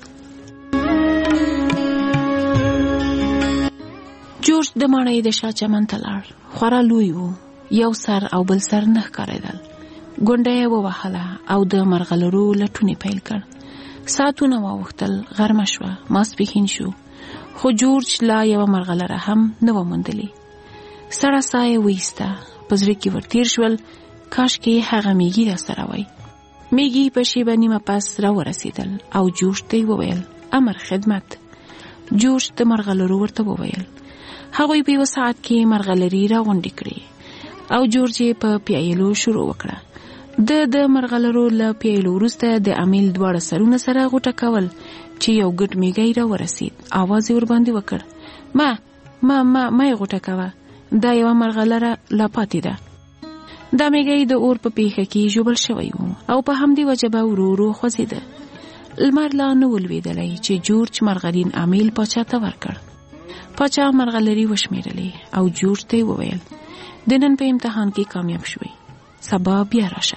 جورج د ماڼۍ د شا چمن ته لاړ. خورا لوی و، یو سر او بل سر نه ښکارېدل. ګونډه یې ووهله او د مرغلرو لټونې پیل کړ. ساعتونه واوښتل، غرمه شوه، ماسپښین شو، خو جورج لا یوه مرغلره هم نه وه موندلې. سړه ساه یې وایسته. په زړه کې ورتېر شول کاشکې هغه میږي راسره وای. میږي په شیبه نیمه پس راورسېدل او جورج ته یې وویل امر خدمت. جورج د مرغلرو ورته وویل. هغوی په یو ساعت کې مرغلرې راغونډې کړې او جورج یې په پیایلو شروع وکړه. د د مرغلرو له پیایلو وروسته د امیل دواړه سرونه سره غوټه کول چې یو ګډ میږی راورسېد. آواز یې ورباندې وکړ ما ما ما ما یې غوټه کوه، دا یوه مرغلره لا پاتې ده. دا میږی د اور په پیښه کې ژوبل شوی و او په همدې وجه به ورو ورو خوځېده. لمر لا نه و لوېدلی چې جورج مرغلین امیل پاچا ته ورکړ. پاچا مرغلرې وشمېرلې او جورج ته یې وویل د نن په امتحان کې کامیاب شوی، سبا بیا راشه.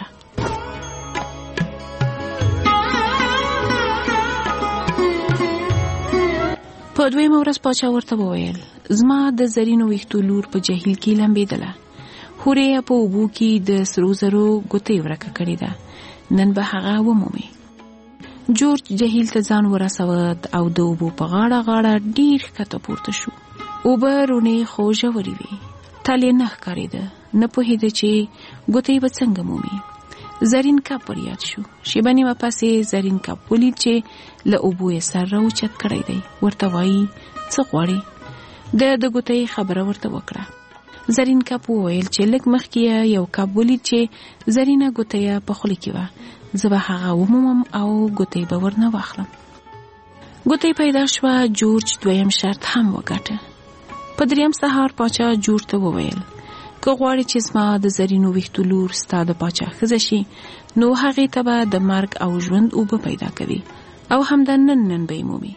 په دویمه ورځ پاچا ورته وویل زما د زرینو ویښتو لور په جهیل کې لمبېدله، هورې په اوبو کې د سرو زرو ګوتې ورکه کړې ده، نن به هغه ومومې. جورج جهیل ته ځان ورسود او د اوبو په غاړه غاړه ډیر ښکته پورته شو. اوبه رونې خو ژورې وې، تل یې نه ښکارېده، نه پوهېده چې ګوتې به څنګه مومي. زرین کب ور یاد شو. شیبه نیمه پسې زرین کب ولید چې له اوبو یې سر راوچت کړی دی. ورته وایي څه غواړې؟ ده د ګوتې خبره ورته وکړه. زرین کب وویل چې لږ مخکې یو کب ولید چې زرینه ګوته یې په خوله کې وه، زه به هغه ومومم او ګوتې به ورنه واخلم. ګوتې پیدا شوه. جورج دویم شرط هم وګټه. په دریم سهار پاچا جورج ته وویل که غواړې چې زما د زرینو ویښتو لور ستا د پاچا ښځه شي نو هغې ته به د مرګ او ژوند اوبه پیدا کوي او همدا نن نن به مومي.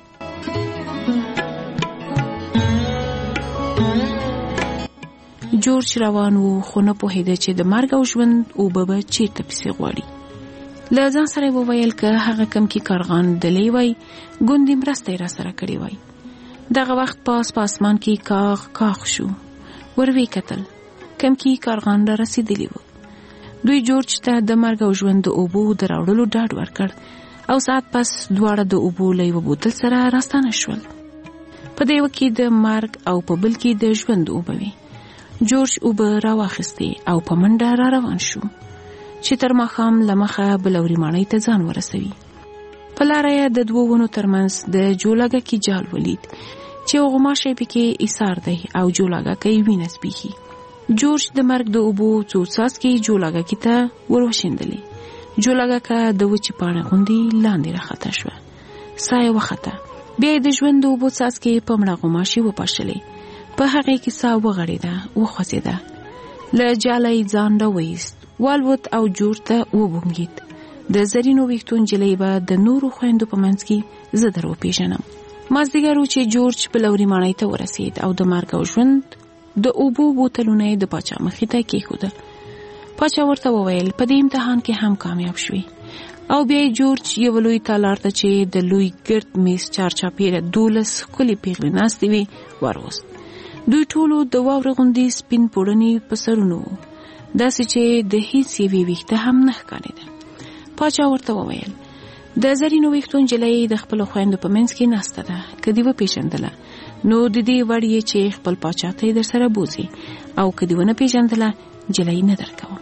جورج روان و خو نه پوهېده چې د مرګ او ژوند اوبه به چیرته پسې غواړي. له ځان سره وویل که هغه کم کې کارغان دلی وای ګوندې مرسته یې راسره کړې وای. دغه وخت پاس په اسمان کې کاغ کاغ شو. ور وی کتل کم کې کارغان را رسېدلی و. دوی جورج ته د مرګ او ژوند د اوبو د راوړلو ډاډ ورکړ او ساعت پس دواړه د اوبو له یوه بوتل سره راستانه شول. په دې یوه کې د مرګ او په بل کې د ژوند اوبه وې. جورج اوبه راواخیستې او په منډه را روان شو چې تر ماښام له مخه بلوري ماڼۍ ته ځان ورسوي. په لاره یې د دوو ونو ترمنځ د جولاګکي جال ولید چې غوماشی پکې ایثار دی او جولاګکی وینه سپیښي. جورج د مرګ د اوبو څو څاڅکي جولاګکي ته وروشیندلې. جولاګکه د وچې پاڼې غوندې لاندې راخته شوه. ساه یې وخته. بیا یې د ژوند د اوبو څاڅکي په مړه غوماشي وپاشلې. په هغې کې ساه وغړېده، وخوځېده. له جاله یې ځان راوایست، والوت او جورج ته وبونګېد. د زرینو ویښتو نجلۍ به د نورو خویندو په منځ کې زه در وپېژنم. مازدیګر و چې جورج بلوري ماڼۍ ته ورسېد او د مرګ او ژوند د اوبو بوتلونه یې د پاچا مخې ته کېښودل. پاچا ورته وویل په دې امتحان کې هم کامیاب شوې. او بیا یې جورج یوه لوی تالار ته چې د لوی ګرد میز چارچاپېره دولس ښکلې پیغلې ناستې وې وروست. دوی ټولو د واورې غوندې سپین پوړني په سرونو وو، داسې چې د هیڅ یوې ویښته هم نه ښکارېده. پاچا ورته وویل د زرینو ویښتو نجلۍ د خپلو خویندو په منځ کې ناسته ده، که دې وپېژندله نو د دې وړ یې چې خپل پاچا ته یې در سره بوځي، او که دې ونه پېژندله جلۍ نه درکوم.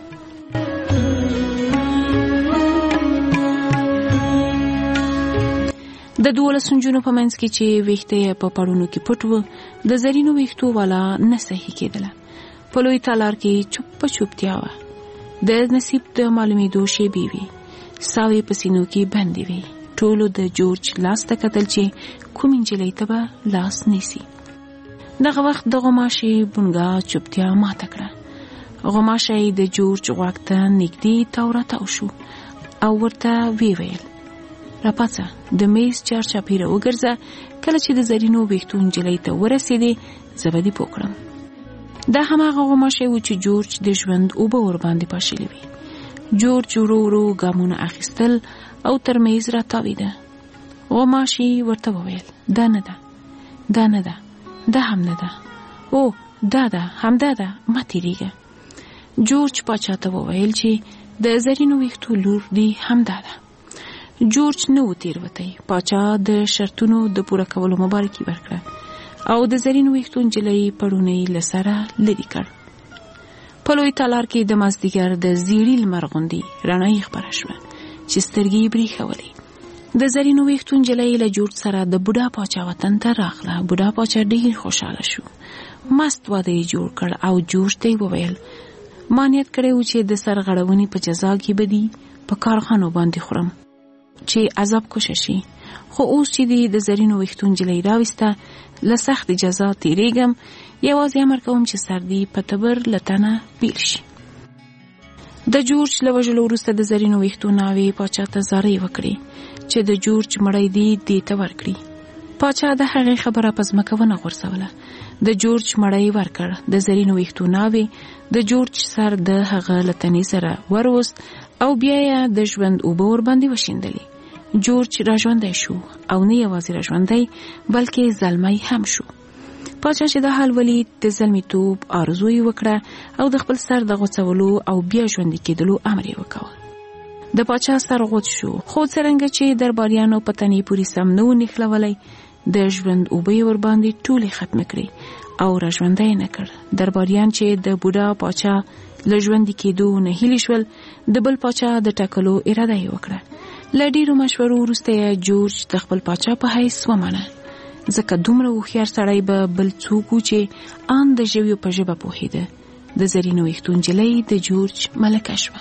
د دولس نجونو په منځ کې چې ویښته یې په پړونو کې پټ و، د زرینو ویښتو والا نه صحیح کېدله. په لوی تالار کې چوپه چوپتیا وه. د نصیب د معلومېدو شېبې وې. ساوې په سینو کې بندې وې. ټولو د جورج لاس ته کتل چې کومې نجلۍ ته به لاس نیسي. دغه وخت د غوماشې بونګا چوپتیا ماته کړه. غوماشی د جورج غوږ ته نږدې تاو راتاو شو او ورته وی ویل راپاڅه، د میز چارچاپېره وګرځه، کله چې د زرینو ویښتو نجلۍ ته ورسېدې زه به دې پوه کړم. دا هماغه غوماشی و چې جورج د ژوند اوبه ورباندې پاشلې وې. جورج ورو ورو ګامونه اخیستل او تر میز راتاوېده. غوماشي ورته وویل دا نه ده، دا نه ده، دا هم نه ده، او دا ده، همدا ده، مه تېرېږه. جورج پاچا ته وویل چې د زرینو ویښتو لور دې همدا ده. جورج نه و تېروتی. پاچا د شرطونو د پوره کولو مبارکي ورکړه او د زرینو ویښتو نجلۍ پړونه یې له سره لرې کړ. په لوی تالار کې د مازدیګر د زیړي لمر غوندې رڼا یې خپره شوه چې سترګې یې برېښولې. د زرینو ویښتو نجلۍ له جورج سره د بوډا پاچا وطن ته راغله. بوډا پاچا ډېر خوشحاله شو. مست واده یې جوړ کړ او جورج ته یې وویل ما نیت کړی و چې د سرغړونې په جزا کې به دي په کارخانو باندې خورم چې عذاب کوشه شي، خو اوس چې دی د زرینو ویښتو نجلۍ راوسته له سخت جزا تیریږم، یوازې امر کوم چې سردي په تبر له تنه بیل شي. د جورج له وژلو وروسته د زرینو ویښتو ناوې پاچا ته زارۍ وکړې چې د جورج مړی دی دې ته ورکړي. پاچا د هغې خبره په ځمکه ونه غورځوله. د جورج مړی ورکړ. د زرینو ویښتو ناوې د جورج سر د هغه له تنې سره وروست او بیا یې د ژوند اوبه ورباندې وشیندلې. جورج راژوندی شو او نه یوازې راژوندی بلکې زلمی هم شو. پاچا چې د حال ولید د زلمیتوب آرزو یې وکړه او د خپل سر د غوڅولو او بیا ژوندي کېدلو امر یې وکړ. د پاچا سر غوڅ شو، خو څرنګه چې درباریانو په تنې پورې سم نه و نښلولی، د ژوند اوبه یې ورباندې ټولې ختمې کړې او راژوندی یې نه کړ. درباریان چې د بوډا پاچا له ژوندي کېدو نه هیلې شول، د بل پاچا د ټاکلو اراده یې وکړه. له ډېرو مشورو وروسته یې جورج د خپل پاچا په حیث ومنه، ځکه دومره هوښیار سړی به بل څوک و چې ان د ژویو په ژبه پوهېده. د زرینو ویښتو نجلۍ د جورج ملکه شوه.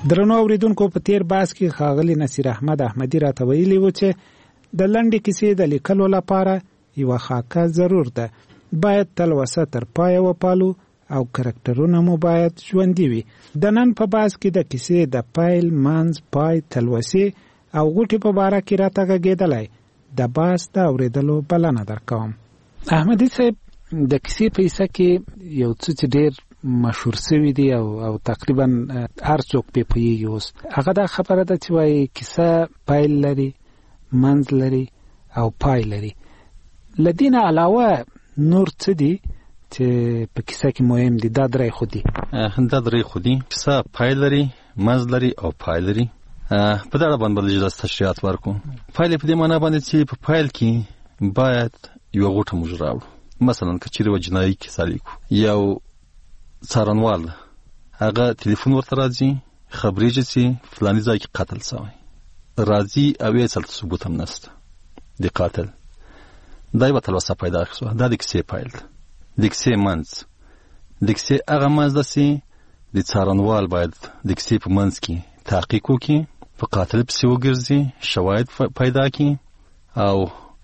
درنو اوریدونکو په تیر باس کې ښاغلي نصیر احمد احمدي راته ویلي و چې د لنډې کیسې د لیکلو لپاره یوه خاکه ضرور ده. باید تلوسه تر پایه وپالو او کرکټرونه مو باید ژوندي وي. د نن په باس کې د کیسې د پیل، منځ، پای، تلوسې او غوټې په باره کې راته غږېدلی د باس د اورېدلو بلنه درکوم. احمدي صاحب، د کیسې په حصه کې یو څه چې ډېر مشهور سوي دي او او تقریبا هر څوک پې پوهېږي اوس، هغه دا خبره ده چې وایي کیسه پیل لري، منځ لري او پای لري. له دې نه علاوه نور څه دي چې په کیسه کې مهم دي؟ دا درې خو دي. دا درې خو دي. کیسه پیل لري، منځ لري او پای لري. په دا باندې باندې جدا تشریحات ورکو. پیل په دې معنی باندې چې په پیل کې باید یو غوټه موږ راوړو. مثلا که چیرې و جنایي کیسه لیکو، یو څارنوال هغه ټلیفون ورته راځي، خبرېږي چې فلاني ځای کې قتل شوی، راځي او یې هلته ثبوت هم نشته د قاتل. دا یوه تلوسه پیدا شوه. دا د کیسې پیل ده. د کیسې منځ، د کیسې هغه منځ ده چې د څارنوال باید د کیسې په منځ کې تحقیق وکړي، په قاتل پسې وګرځي، شواهد پیدا کړي او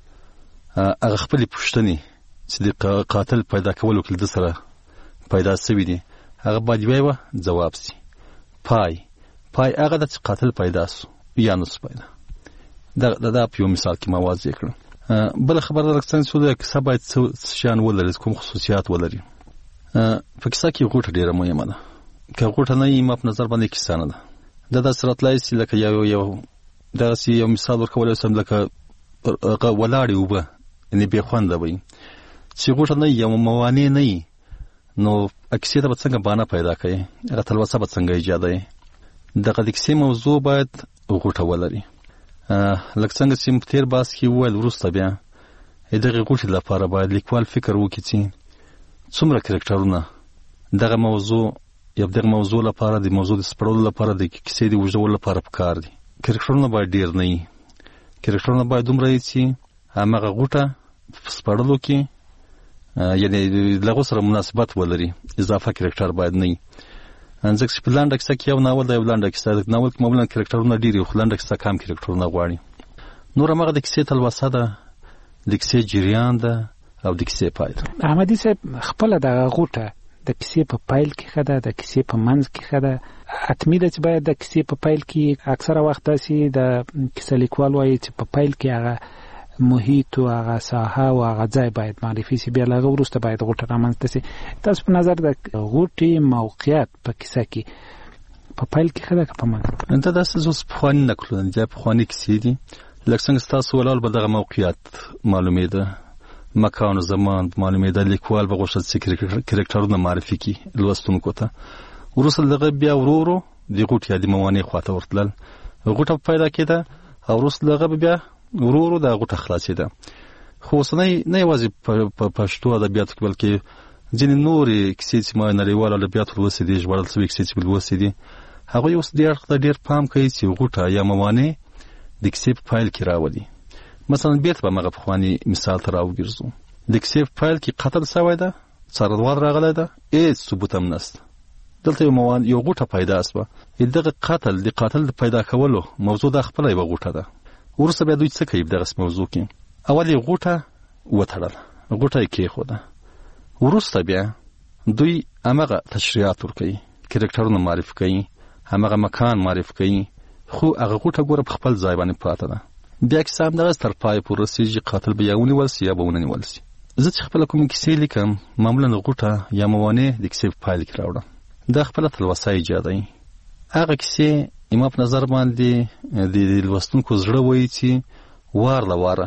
هغه خپلې پوښتنې چې د قاتل پیدا کولو کې د سره پیدا شوي دي هغه باید یوه ځواب شي. پای پای هغه ده چې قاتل پیدا شو یا نه شو پیدا. دا دا په یو مثال کې ما واضح کړم. بله خبره ده څنګه چې د کیسه باید څه شیان ولري، کوم خصوصیات ولري. په کیسه کې غوټه ډېره مهمه ده. که غوټه نه وي، ما په نظر باندې کیسه نه ده. دا داسې راتلی شي لکه یو یو دغسې یو مثال ورکولی شم، لکه ولاړې اوبه، یعنې بې خونده وي. چې غوټه نه وي یا موانع نه وي، نو کیسې ته به څنګه بانه پیدا کوي، هغه تلوسه به څنګه ایجادوي. دغه د کیسې موضوع باید غوټه ولري. لکه څنګه چې په تېر بحث کې وویل، وروسته بیا دغې غوټې لپاره باید لیکوال فکر وکړي چې څومره کرکټرونه دغه موضوع یا دغه موضوع لپاره، د موضوع د سپړلو لپاره، د کیسې د اوږدولو لپاره پکار دي. کرکټرونه باید ډېر نه وي. کرکټرونه باید دومره وي چې همغه غوټه په سپړلو کې یعنې له هغو سره مناسبت ولري. اضافه کرکټر باید نه وي. ځکه چې په لنډه کیسه کې یو ناول ده، یو لنډه کیسه ده. ناول کې معمولا کرکټرونه ډېر وي، خو لنډه کیسه کم کرکټرونه غواړي. نور همغه د کیسې تلوسه ده، د کیسې جریان ده او د کیسې پای ده. احمدي صاحب، خپله دغه غوټه د کیسې په پیل کې ښه ده، د کیسې په منځ کې ښه ده؟ حتمي ده چې باید د کیسې په پیل کې، اکثره وخت داسې د کیسه لیکوال وایي چې په پیل کې هغه محیط او هغه ساحه او هغه ځای باید معرفي شي، بیا له هغه وروسته باید غوټه رامنځته شي. تاسو په نظر د غوټې موقعیت په کیسه کې په پیل کې ښه ده که په منځ؟ دا داسې اوس پخواني نکلونه دي، پخواني کیسې دي. لکه څنګه ستاسو ولاړ به دغه موقعیت معلومېده، مکان و زمان معلومېده، لیکوال به غوښتل چې کرکټرونه معرفي کړي لوستونکو ته. وروسته دغه بیا ورو ورو د غوټې یا د موانع خواته ورتلل، غوټه پیدا کېده او وروسته دغه بیا ورو ورو دا غوټه خلاصېده. خو اوسنی نه یوازې په پښتو ادبیاتو کې بلکې ځینې نورې کیسې چې ما نړیوال ادبیات ولوستې دي، ژباړل شوي کیسې چې لوستې دي، هغوی اوس دې اړخ ته ډېر پام کوي چې غوټه یا موانع د کیسې په پیل کې راولي. مثلا بیرته به همغه پخواني مثال ته راوګرځو. د کیسې په پیل کې قتل شوی ده، څارنوال راغلی ده، هېڅ ثبوت هم نشته. دلته یو موانع یو غوټه پیدا شوه. دغه قتل د قاتل د پیدا کولو موضوع دا خپله یوه غوټه ده. وروسته بیا دوی څه کوي په دغسې موضوع کې؟ اول یې غوټه وتړله، غوټه یې کېښوده. وروسته بیا دوی همغه تشریحات ورکوي، کرکټرونه معرفي کوي، همغه مکان معرفي کوي، خو هغه غوټه ګوره په خپل ځای باندې پاته ده. بیا کیسه همدغسې تر پایه پورې رسېږي، قاتل به یا ونیول شي یا به ونه نیول شي. زه چې خپله کومې کیسې لیکم، معمولا غوټه یا موانع د کیسې په پیل کې راوړم. دا خپله تلوسه ایجادوي. هغه کیسې ما په نظر باندې د لوستونکو زړه وایي چې وار له واره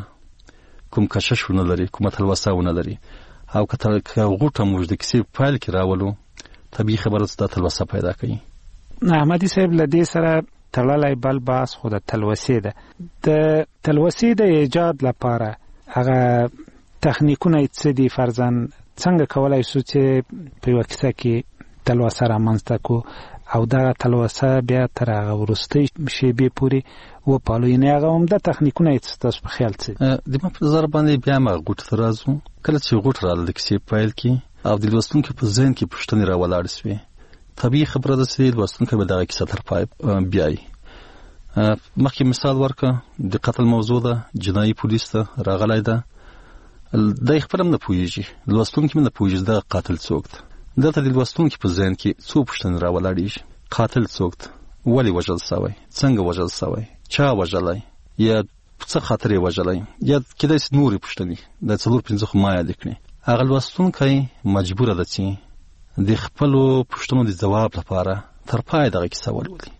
کوم کشش ونه لري، کومه تلوسه ونه لري. او که غوټه موږ د کیسې په پیل کې راولو، طبیعي خبره ده دا تلوسه پیدا کوي. احمدي صاحب، له دې سره تړلی بل بحث خو د تلوسې ده. د تلوسې د ایجاد لپاره هغه تخنیکونه یې څه دي؟ فرضاً څنګه کولی شو چې په یوه کیسه کې تلوسه رامنځته کړو او دغه تلوسه بیا تر هغه وروستۍ شیبې پورې وپالو؟ یعنې هغه عمده تخنیکونه یې څه ستاسو په خیال څه دي؟ د ما په نظر باندې بیا همغه غوټې ته راځو. کله چې غوټه راغله د کیسې په پیل کې او د لوستونکي په ذهن کې پوښتنې راولاړې شوې، طبيعي خبره ده چې لوستونکی به دغه کیسه تر پای بیایي. مخکې مثال ورکه د قتل موضوع ده، جنایي پولیس ته راغلی ده، دی خپل هم نه پوهېږي، لوستونکي هم نه پوهېږي دغه قاتل څوک ده. دلته د لوستونکي په ذهن کې څو پوښتنې راولاړېږي. قاتل څوک ده؟ ولې وژل سوی؟ څنګه وژل سوی؟ چا وژلی؟ یا څه خاطر یې وژلی؟ یا کیدای شي نورې پوښتنې د څلور پنځه خو ما یادې کړې. هغه لوستونکی مجبوره ده چې د خپلو پوښتنو د ځواب لپاره تر پای دغه کیسه ولولي.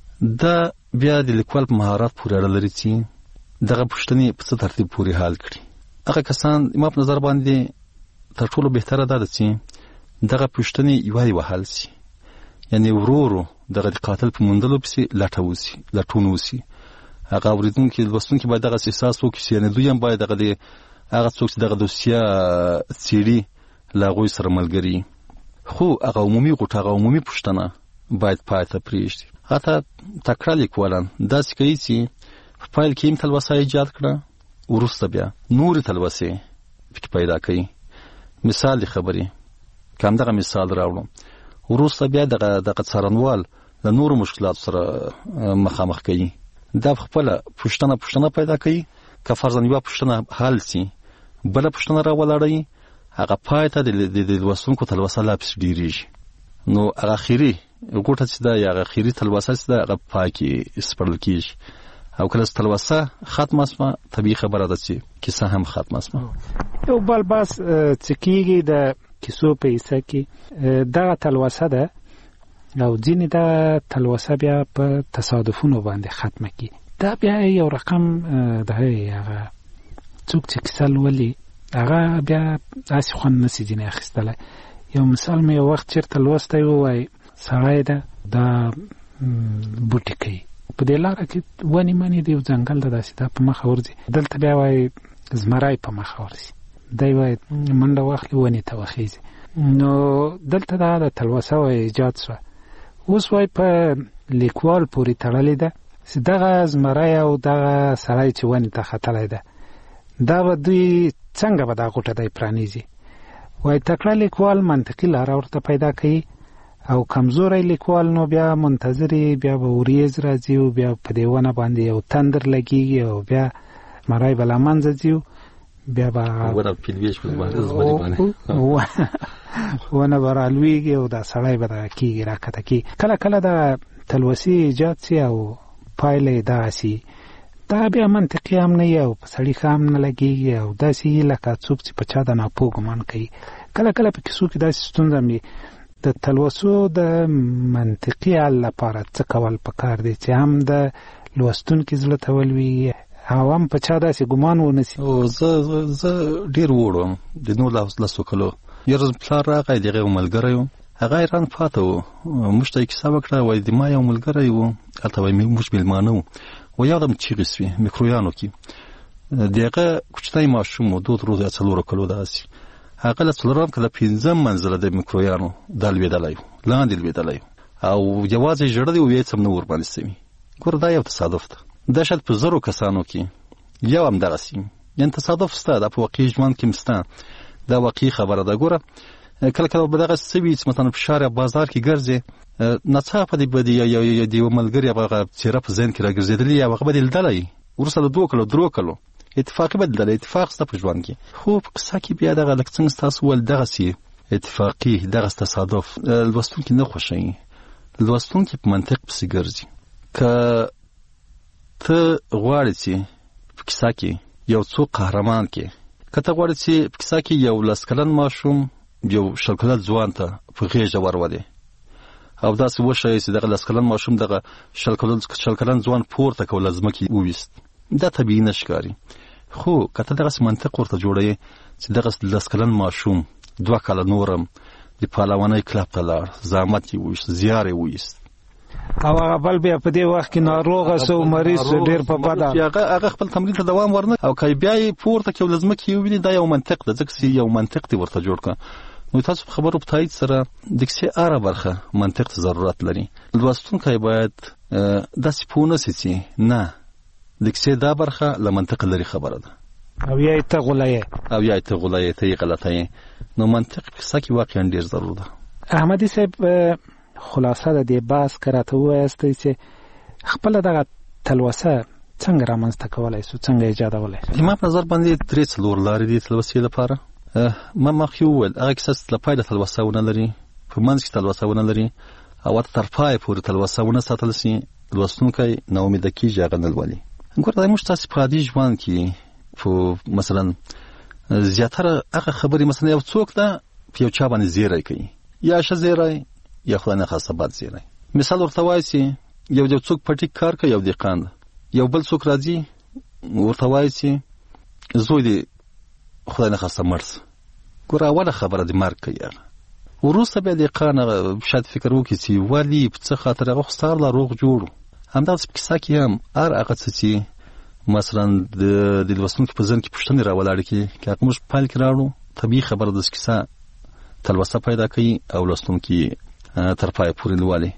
دا بیا د لیکوال په مهارت پورې اړه لري چې دغه پوښتنې په څه ترتیب پورې حل کړي. هغه کسان ما په نظر باندې تر ټولو بهتره ده چې دغه پوښتنې یوه یوه حل سي، یعنې ورو ورو دغه د قاتل په موندلو پسې لټه وسي، لټون وسي. هغه اورېدونکي لوستونکي باید دغسې احساس وکړي چې یعنې دوی هم باید دغه د هغه څوک چې دغه دوسیه څېړي له هغوی سره ملګري، خو هغه عمومي غوټه، هغه عمومي پوښتنه باید پای ته پرېږدي. حتی تکړه لیکوالان داسې کوي چې په پیل کې هم تلوسه ایجاد کړه، وروسته بیا نورې تلوسې پکې پیدا کوي. مثال د خبرې که همدغه مثال راوړم، وروسته بیا دغه دغه څارنوال له نورو مشکلاتو سره مخامخ کوي. دا په خپله پوښتنه پوښتنه پیدا کوي. که فرضاً یوه پوښتنه حل سي، بله پوښتنه راولاړوي، هغه پای ته د لوستونکو تلوسه لا پسې ډېرېږي. نو هغه اخري غوټه چې ده یا هغه اخري تلوسه چې ده هغه پای کې سپړل کېږي. او کله چې تلوسه ختمه سوه، طبیعي خبره ده چې کیسه هم ختمه سوه. یو بل بحث چې کېږي د کیسو په حصه کې دغه تلوسه ده، او ځینې دا تلوسه بیا په تصادفونو باندې ختمه کېږي. دا بیا یو رقم دغه هغه څوک چې کیسه لولي هغه بیا داسې خوند نسي ځینې اخیستلی. یو مثال مې یو وخت چېرته لوستی ووایي سړی ده دا بوټي کوي، په دې لاره کې ونې منې د یو ځنګل ده داسې دا په مخه ورځي، دلته بیا وایي زمری په مخه ورځي، دی وایي منډه واخلي ونې ته وخیږي. نو دلته دا د تلوسه وایي ایجاد سوه. اوس وایي په لیکوال پورې تړلې ده چې دغه زمری او دغه سړی چې ونې ته ختلی ده دا به دوی څنګه به دا غوټه دی پرانیزي. وایي تکړه لیکوال منطقي لاره ورته پیدا کوي، او کمزوری لیکوال نو بیا منتظري، بیا به وریځ راځي او بیا په دې ونه باندې یو تندر لګېږي او بیا زمری به له منځه ځي، بیا به ونه به رالویږي او دا سړی به دغه کېږي راکښته کېږي. کله کله د تلوسې ایجاد سي او پایله یې دغسې دا بیا منطقي هم نه وي او په سړي ښه هم نه لګېږي او داسې وي لکه څوک چې په چا د ناپوه ګمان کوي. کله کله په کیسو کې داسې ستونزه هم وي. د تلوسو د منطقي حل لپاره څه کول پکار دی چې هم د لوستونکي زړه ته ولوي او هم په چا داسې ګمان ونسي. زه زه ډېر وړ وم، د نولس لسو کلو. یو ورځ پلار راغی، د هغه یو ملګری و، هغه ایران پاته و، موږ ته یې کیسه وکړه. وایي د ما یو ملګری و، هلته وایي موږ مېلمانه وو، و یادم چیغې سوې میکرویانو کې. د هغه کوچنی ماشوم و، دوه درو یا څلورو کلو داسې. هغه له څلورم که د پنځم منزله د میکرویانو دا لوېدلی و، لاندې لوېدلی و، او یوازې ژړلی و، هېڅ هم نه ورباندې سوي. ګوره دا یو تصادف ده. دا شاید په زرو کسانو کې یو هم دغسې وي، یعنې تصادف شته، دا په واقعي ژوند کې هم شته، دا واقعي خبره ده. ګوره کله کله به دغسې څه وي چې مثلا په ښار یا بازار کې ګرځې، ناڅاپه دې به د یوه ملګري هغه څېره په ذهن کې راګرځېدلې او هغه به دې لیدلی وروسته له دوه کلو درو کلو اتفاقي به لیدلی، اتفاق شته په ژوند کې. خو په قصه کې بیا دغه لکه څنګه ستاسو وویل دغسې اتفاقي، دغسې تصادف لوستونکي نه خوښوي. لوستونکي په منطق پسې ګرځي. که ته غواړې چې په کیسه کې یو څوک قهرمان کې، که ته غواړې چې په کیسه کې یو لس کلن ماشوم یو شل کلن ځوان ته په غېږه ورولې او داسې وښایي چې دغه لس کلن ماشوم دغه شل کلن شل کلن ځوان پورته کړ له ځمکې وویست، دا طبیعي نه ښکاري. خو که ته دغسې منطق ورته جوړوې چې دغسې لس کلن ماشوم دوه کاله نورم د پهلوانۍ کلب ته لاړ، زحمت یې وویست، زیار یې وویست، او هغه بل بیا په دې وخت کې ناروغه سو، مریض سو، ډېر په بده هغه خپل تمرین ته دوام ورنه، او که بیا یې پورته کړ له ځمکې وویني، دا یو منطق ده، ځکه چې یو منطق دې ورته جوړ کړه. نو تاسو په خبرو په تایید سره د کیسې هره برخه منطق ته ضرورت لري. لوستونکی باید داسې پوه نه سي چې نه د کیسې دا برخه له منطق لرې خبره ده، او یا یې ته غوله یې او یا یې ته غوله یې ته یې غلطه یې. نو منطق په کیسه کې واقعا ډېر ضرور ده. احمدي صاحب، خلاصه د دې بحث کراته وایستئ چې خپل دغه تلوسه څنګه رامنځته کولای شو، څنګه ایجادولای شو؟ ما په نظر باندې درې څلور لارې دي تلوسې لپاره. ما مخکې وویل هغه کیسه له پایله تلوسه ونه لري، په منځ کې تلوسه ونه لري او تر پایه پورې تلوسه ونه ساتل شي، لوستونکی ناامیده کېږي، هغه نه لولي. ګوره موږ تاسې په عادي ژوند کې په مثلا زیاتره هغه خبرې مثلا یو څوک ده په یو چا باندې زیری کوي، یا ښه زیری یا خدای نخواسته بد زیری. مثال ورته وایي چې یو یو څوک پټیک کار کوي، یو دهقان ده، یو بل څوک راځي ورته وایي چې زوی دې خدای نخواسته مړ شه. ګوره اوله خبره د مرګ کوي، هغه وروسته بیا دهقان شاید فکر وکړي چې ولې په څه خاطر هغه خو ستا لا روغ جوړ. همدغسې په کیسه کې هم هر هغه څه چې مثلا د لوستونکي په ذهن کې پوښتنې راولاړې کړي، که هغه موږ په پیل کې راوړو طبیعي خبره ده چې کیسه تلوسه پیدا کوي او لوستونکي تر پایه پورې لولي.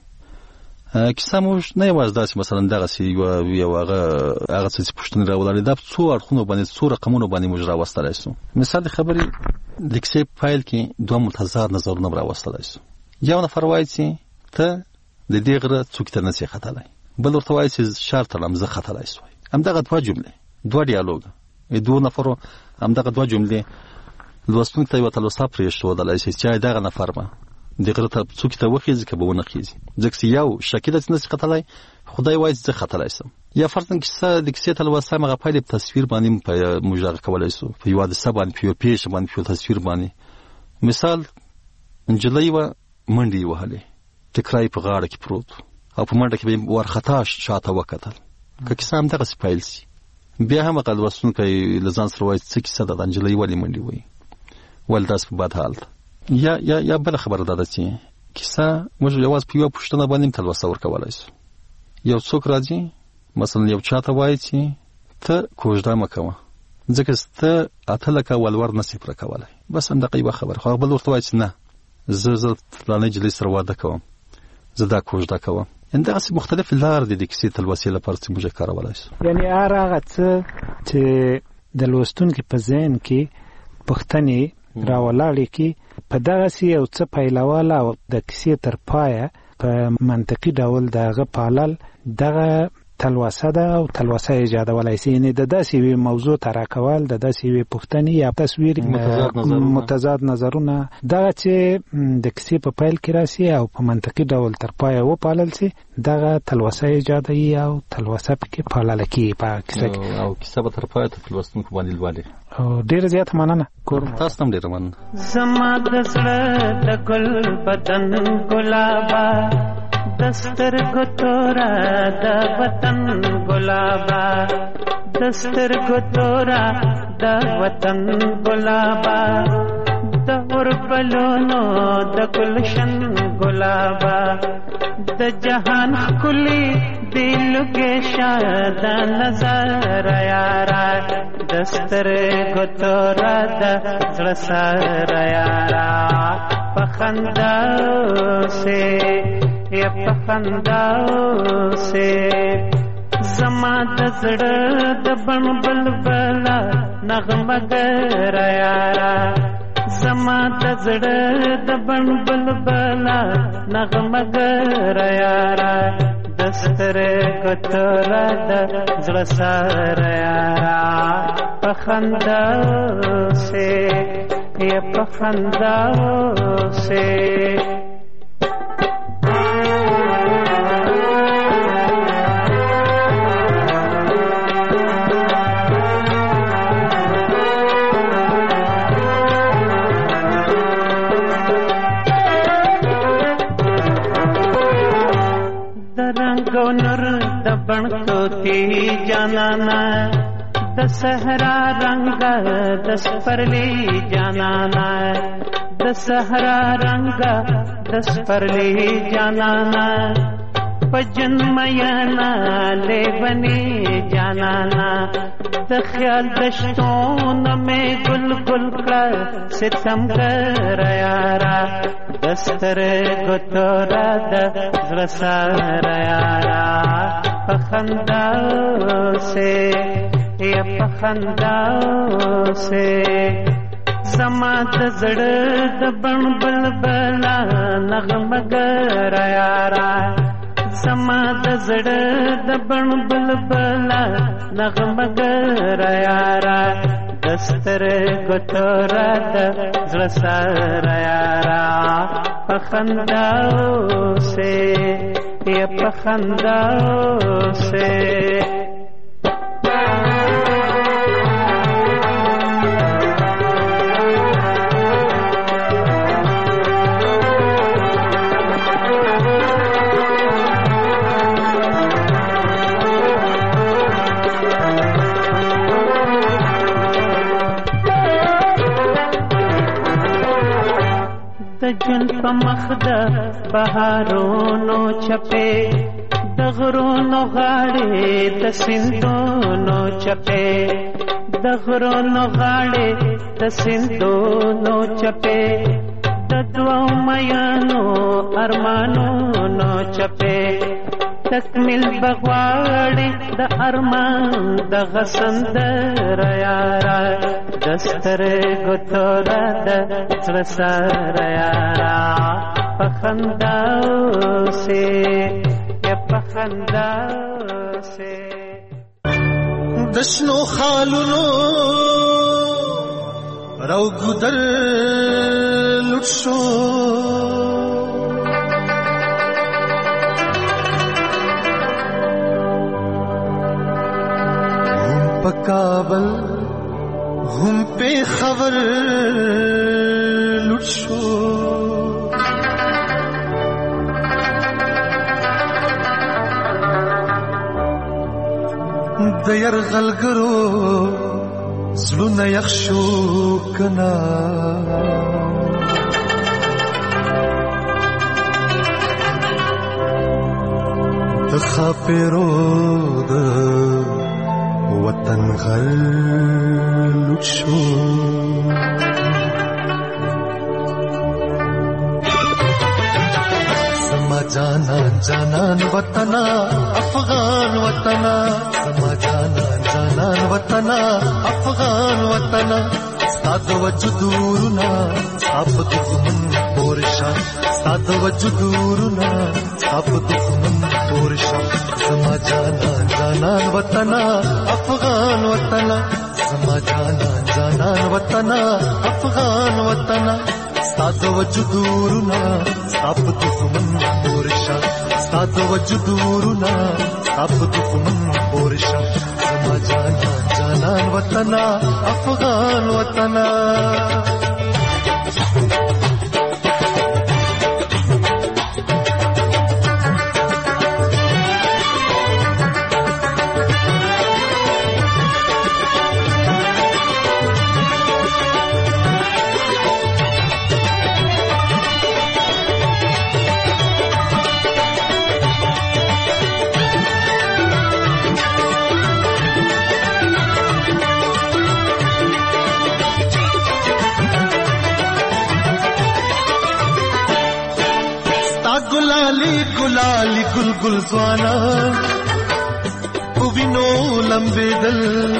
کیسه موږ نه یوازې داسې مثلا دغسې یو هغه هغه څه چې پوښتنې راولاړې دا په څو اړخونو باندې څو رقمونو باندې موږ راوستلی شو. مثال د خبرې د کیسې په پیل کې دوه متضاد نظرونه هم راوستلی شو. یو نفر وایي چې ته د دې غره څوکې ته نه شې ختلی، بل ورته وایي چې شر تړم زه ختلی شوی. همدغه دوه جملې، دوه ډیالوګ، دوه نفرو همدغه دوه جملې لوستونکي ته یوه تلوسه پرېښودلی شي چې دغه نفر به د غره ته څوکې ته وخیږي که به ونه خیږي، ځکه چې یو شکي ده چې نه شي ختلی، خدای وایي چې زه ختلی شم. یا فرضاً کیسه د کیسې تلوسه هغه پایلې په تصویر باندې موږ هغه کولی شو، په یوه حادثه باندې، په یوه پېښه باندې، په یو تصویر باندې. مثال نجلۍ وه منډې یې وهلې، ټکری په غاړه کې پروت او په منډه کې به یې وارخطا شاته وکتل. که کیسه همدغسې پیل شي بیا هم هغه لوستونکی له ځان سره وایي څه کیسه ده، دا نجلۍ ولې منډې وهي، ولې داسې په بد حال ده. یا یا یا بله خبره دا ده چې کیسه موږ یوازې په یوه پوښتنه باندې هم تلوسه ورکولی شو. یو څوک راځي مثلا یو چا ته وایي چې ته کوژده مه کوه ځکه ته اته لکه ولور نه شې پوره کولی، بس همدغه یوه خبره. خو هغه بل ورته وایي چې نه زه زه فلانۍ نجلۍ سره واده کوم، زه دا کوژده کوم. یعنې دغسې مختلفې لارې دي د کیسې تلوسې لپاره چې موږ یې کارولی شو. یعنې هر هغه څه چې د لوستونکي په ذهن کې پوښتنې راولاړې کړي په دغسې یو څه پیلول او د کیسې تر پایه په منطقي ډول د هغه پالل دغه تلوسه ده او تلوسه ایجادولی شي. یعنې د داسې یوې موضوع طرح کول، د داسې یوې پوښتنې یا تصویر متضاد نظرونه دغه چې د کیسې په پیل کې راسي او په منطقي ډول تر پایه وپالل شي، دغه تلوسه ایجادوي او تلوسه پکې پالله کېږي په کیسه کې او کیسه به تر پایه تر لوستونکو باندې لولي. ډېره زیاته مننه کور تاسو ته هم ډېره مننه. زما د زړه د ګل بدن ګلابه دسترګو تورا د وطن ګلابا، دسترګو تورا د وطن ګلابا، د اوربلونو د گلشن ګلابا، د جهان ښکلي دل کې شاد نظر یارا، دسترګو تورا د زړه سره یارا، پخنداو سے یا پخنداو سے زما د زړه د بڼ بلبله نغمه ګر یارا، زما د زړه د بڼ بلبله نغمه ګر یارا، دسترګو تورا د زړه سره یارا، پخنداو سے یا پخنداو سے. نور د بڼکوتی جانانا د صحرا رنگ د سپرلی جانانا، د صحرا رنگ د سپرلی جانانا، پجن میانا لیونی جانانا، د خیال دشتون میں گل گل کا ستم گر یارا، دسترګو تورا د زړه سره یارا، پخنداو سے یا پخنداو سے سما د زړه د بڼ بلبلا نغمه ګره یارا سما د زړه د بڼ بلبلا نغمه ګره یارا دستر ګتورا د زړه سره یارا پخنداو سے یا پخنداو سے د جون په مخ د بهارونو چپې د غرونو غاړې د سیندونو چپې د غرونو غاړې د سیندونو چپې د دوو میانو ارمانونو چپې تکمیل بغواړي د ارمان د غسندر یارا دستر ګتورا د زړه سره یارا پخنداو سے یا پخنداو سے دشنو خالونو راو ګدر لټ شو کابل هم په خبر لټ شو د يرغلګرو زلونه یخ شو کنا د خاپرو د وطن غل لټ شو سما جانا جانان وطنا افغان وطنا سما جانا جانان وطنا افغان وطنا ستاد وجودورنا اب دښمن پورشا ستاد وجودورنا اب دښمن پورشا سما جانا جانان وطنا افغان وطنا سما جانا جانان وطنا افغان وطنا ستاد وجودورنا اب دښمن پورشا ستاد وجودورنا اب دښمن پورشا سما جانا جانان وطنا افغان وطنا गुलाली गुल गुल ज़वाना उविनो लंबे दल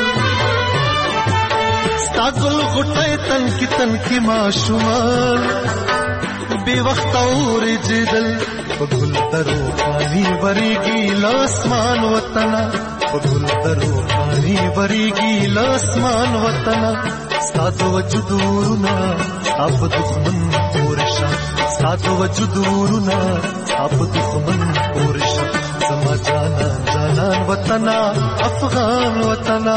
स्तागुल गुटे तन की तन की माशुमान बेवक्त और जिदल गुल दरो पानी बरेगी लासमान वतना गुल दरो पानी बरेगी लासमान वतना स्ताद वजुदूरना अब दुश्मन पोरशा स्ताद वजुदूरना अब दुश्मन पोरशा समा जाना जानान वतना अफगान वतना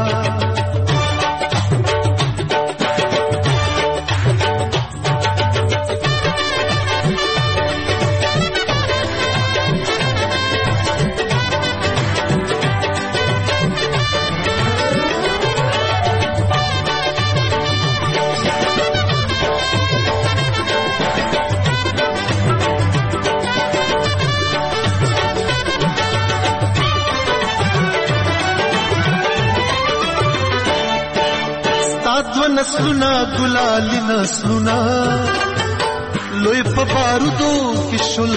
नस्लुना गुलाली नस्लुना लोई पबारुदो किशुल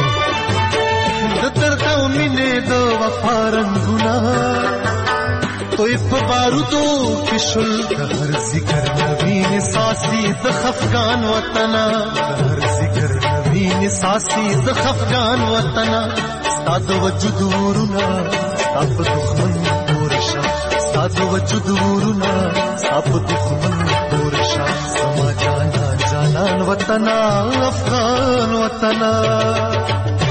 दर्दा मिने दो वफारंगुना توی په بارودو کې شل هر ذکر نوین ساسی د خفغان وطنا هر ذکر نوین ساسی د خفغان وطنا ستاد وجود ورنا ستاد دښمن پورشا ستاد وجود ورنا ستاد دښمن پورشا سما جانا جانان وطنا افغان وطنا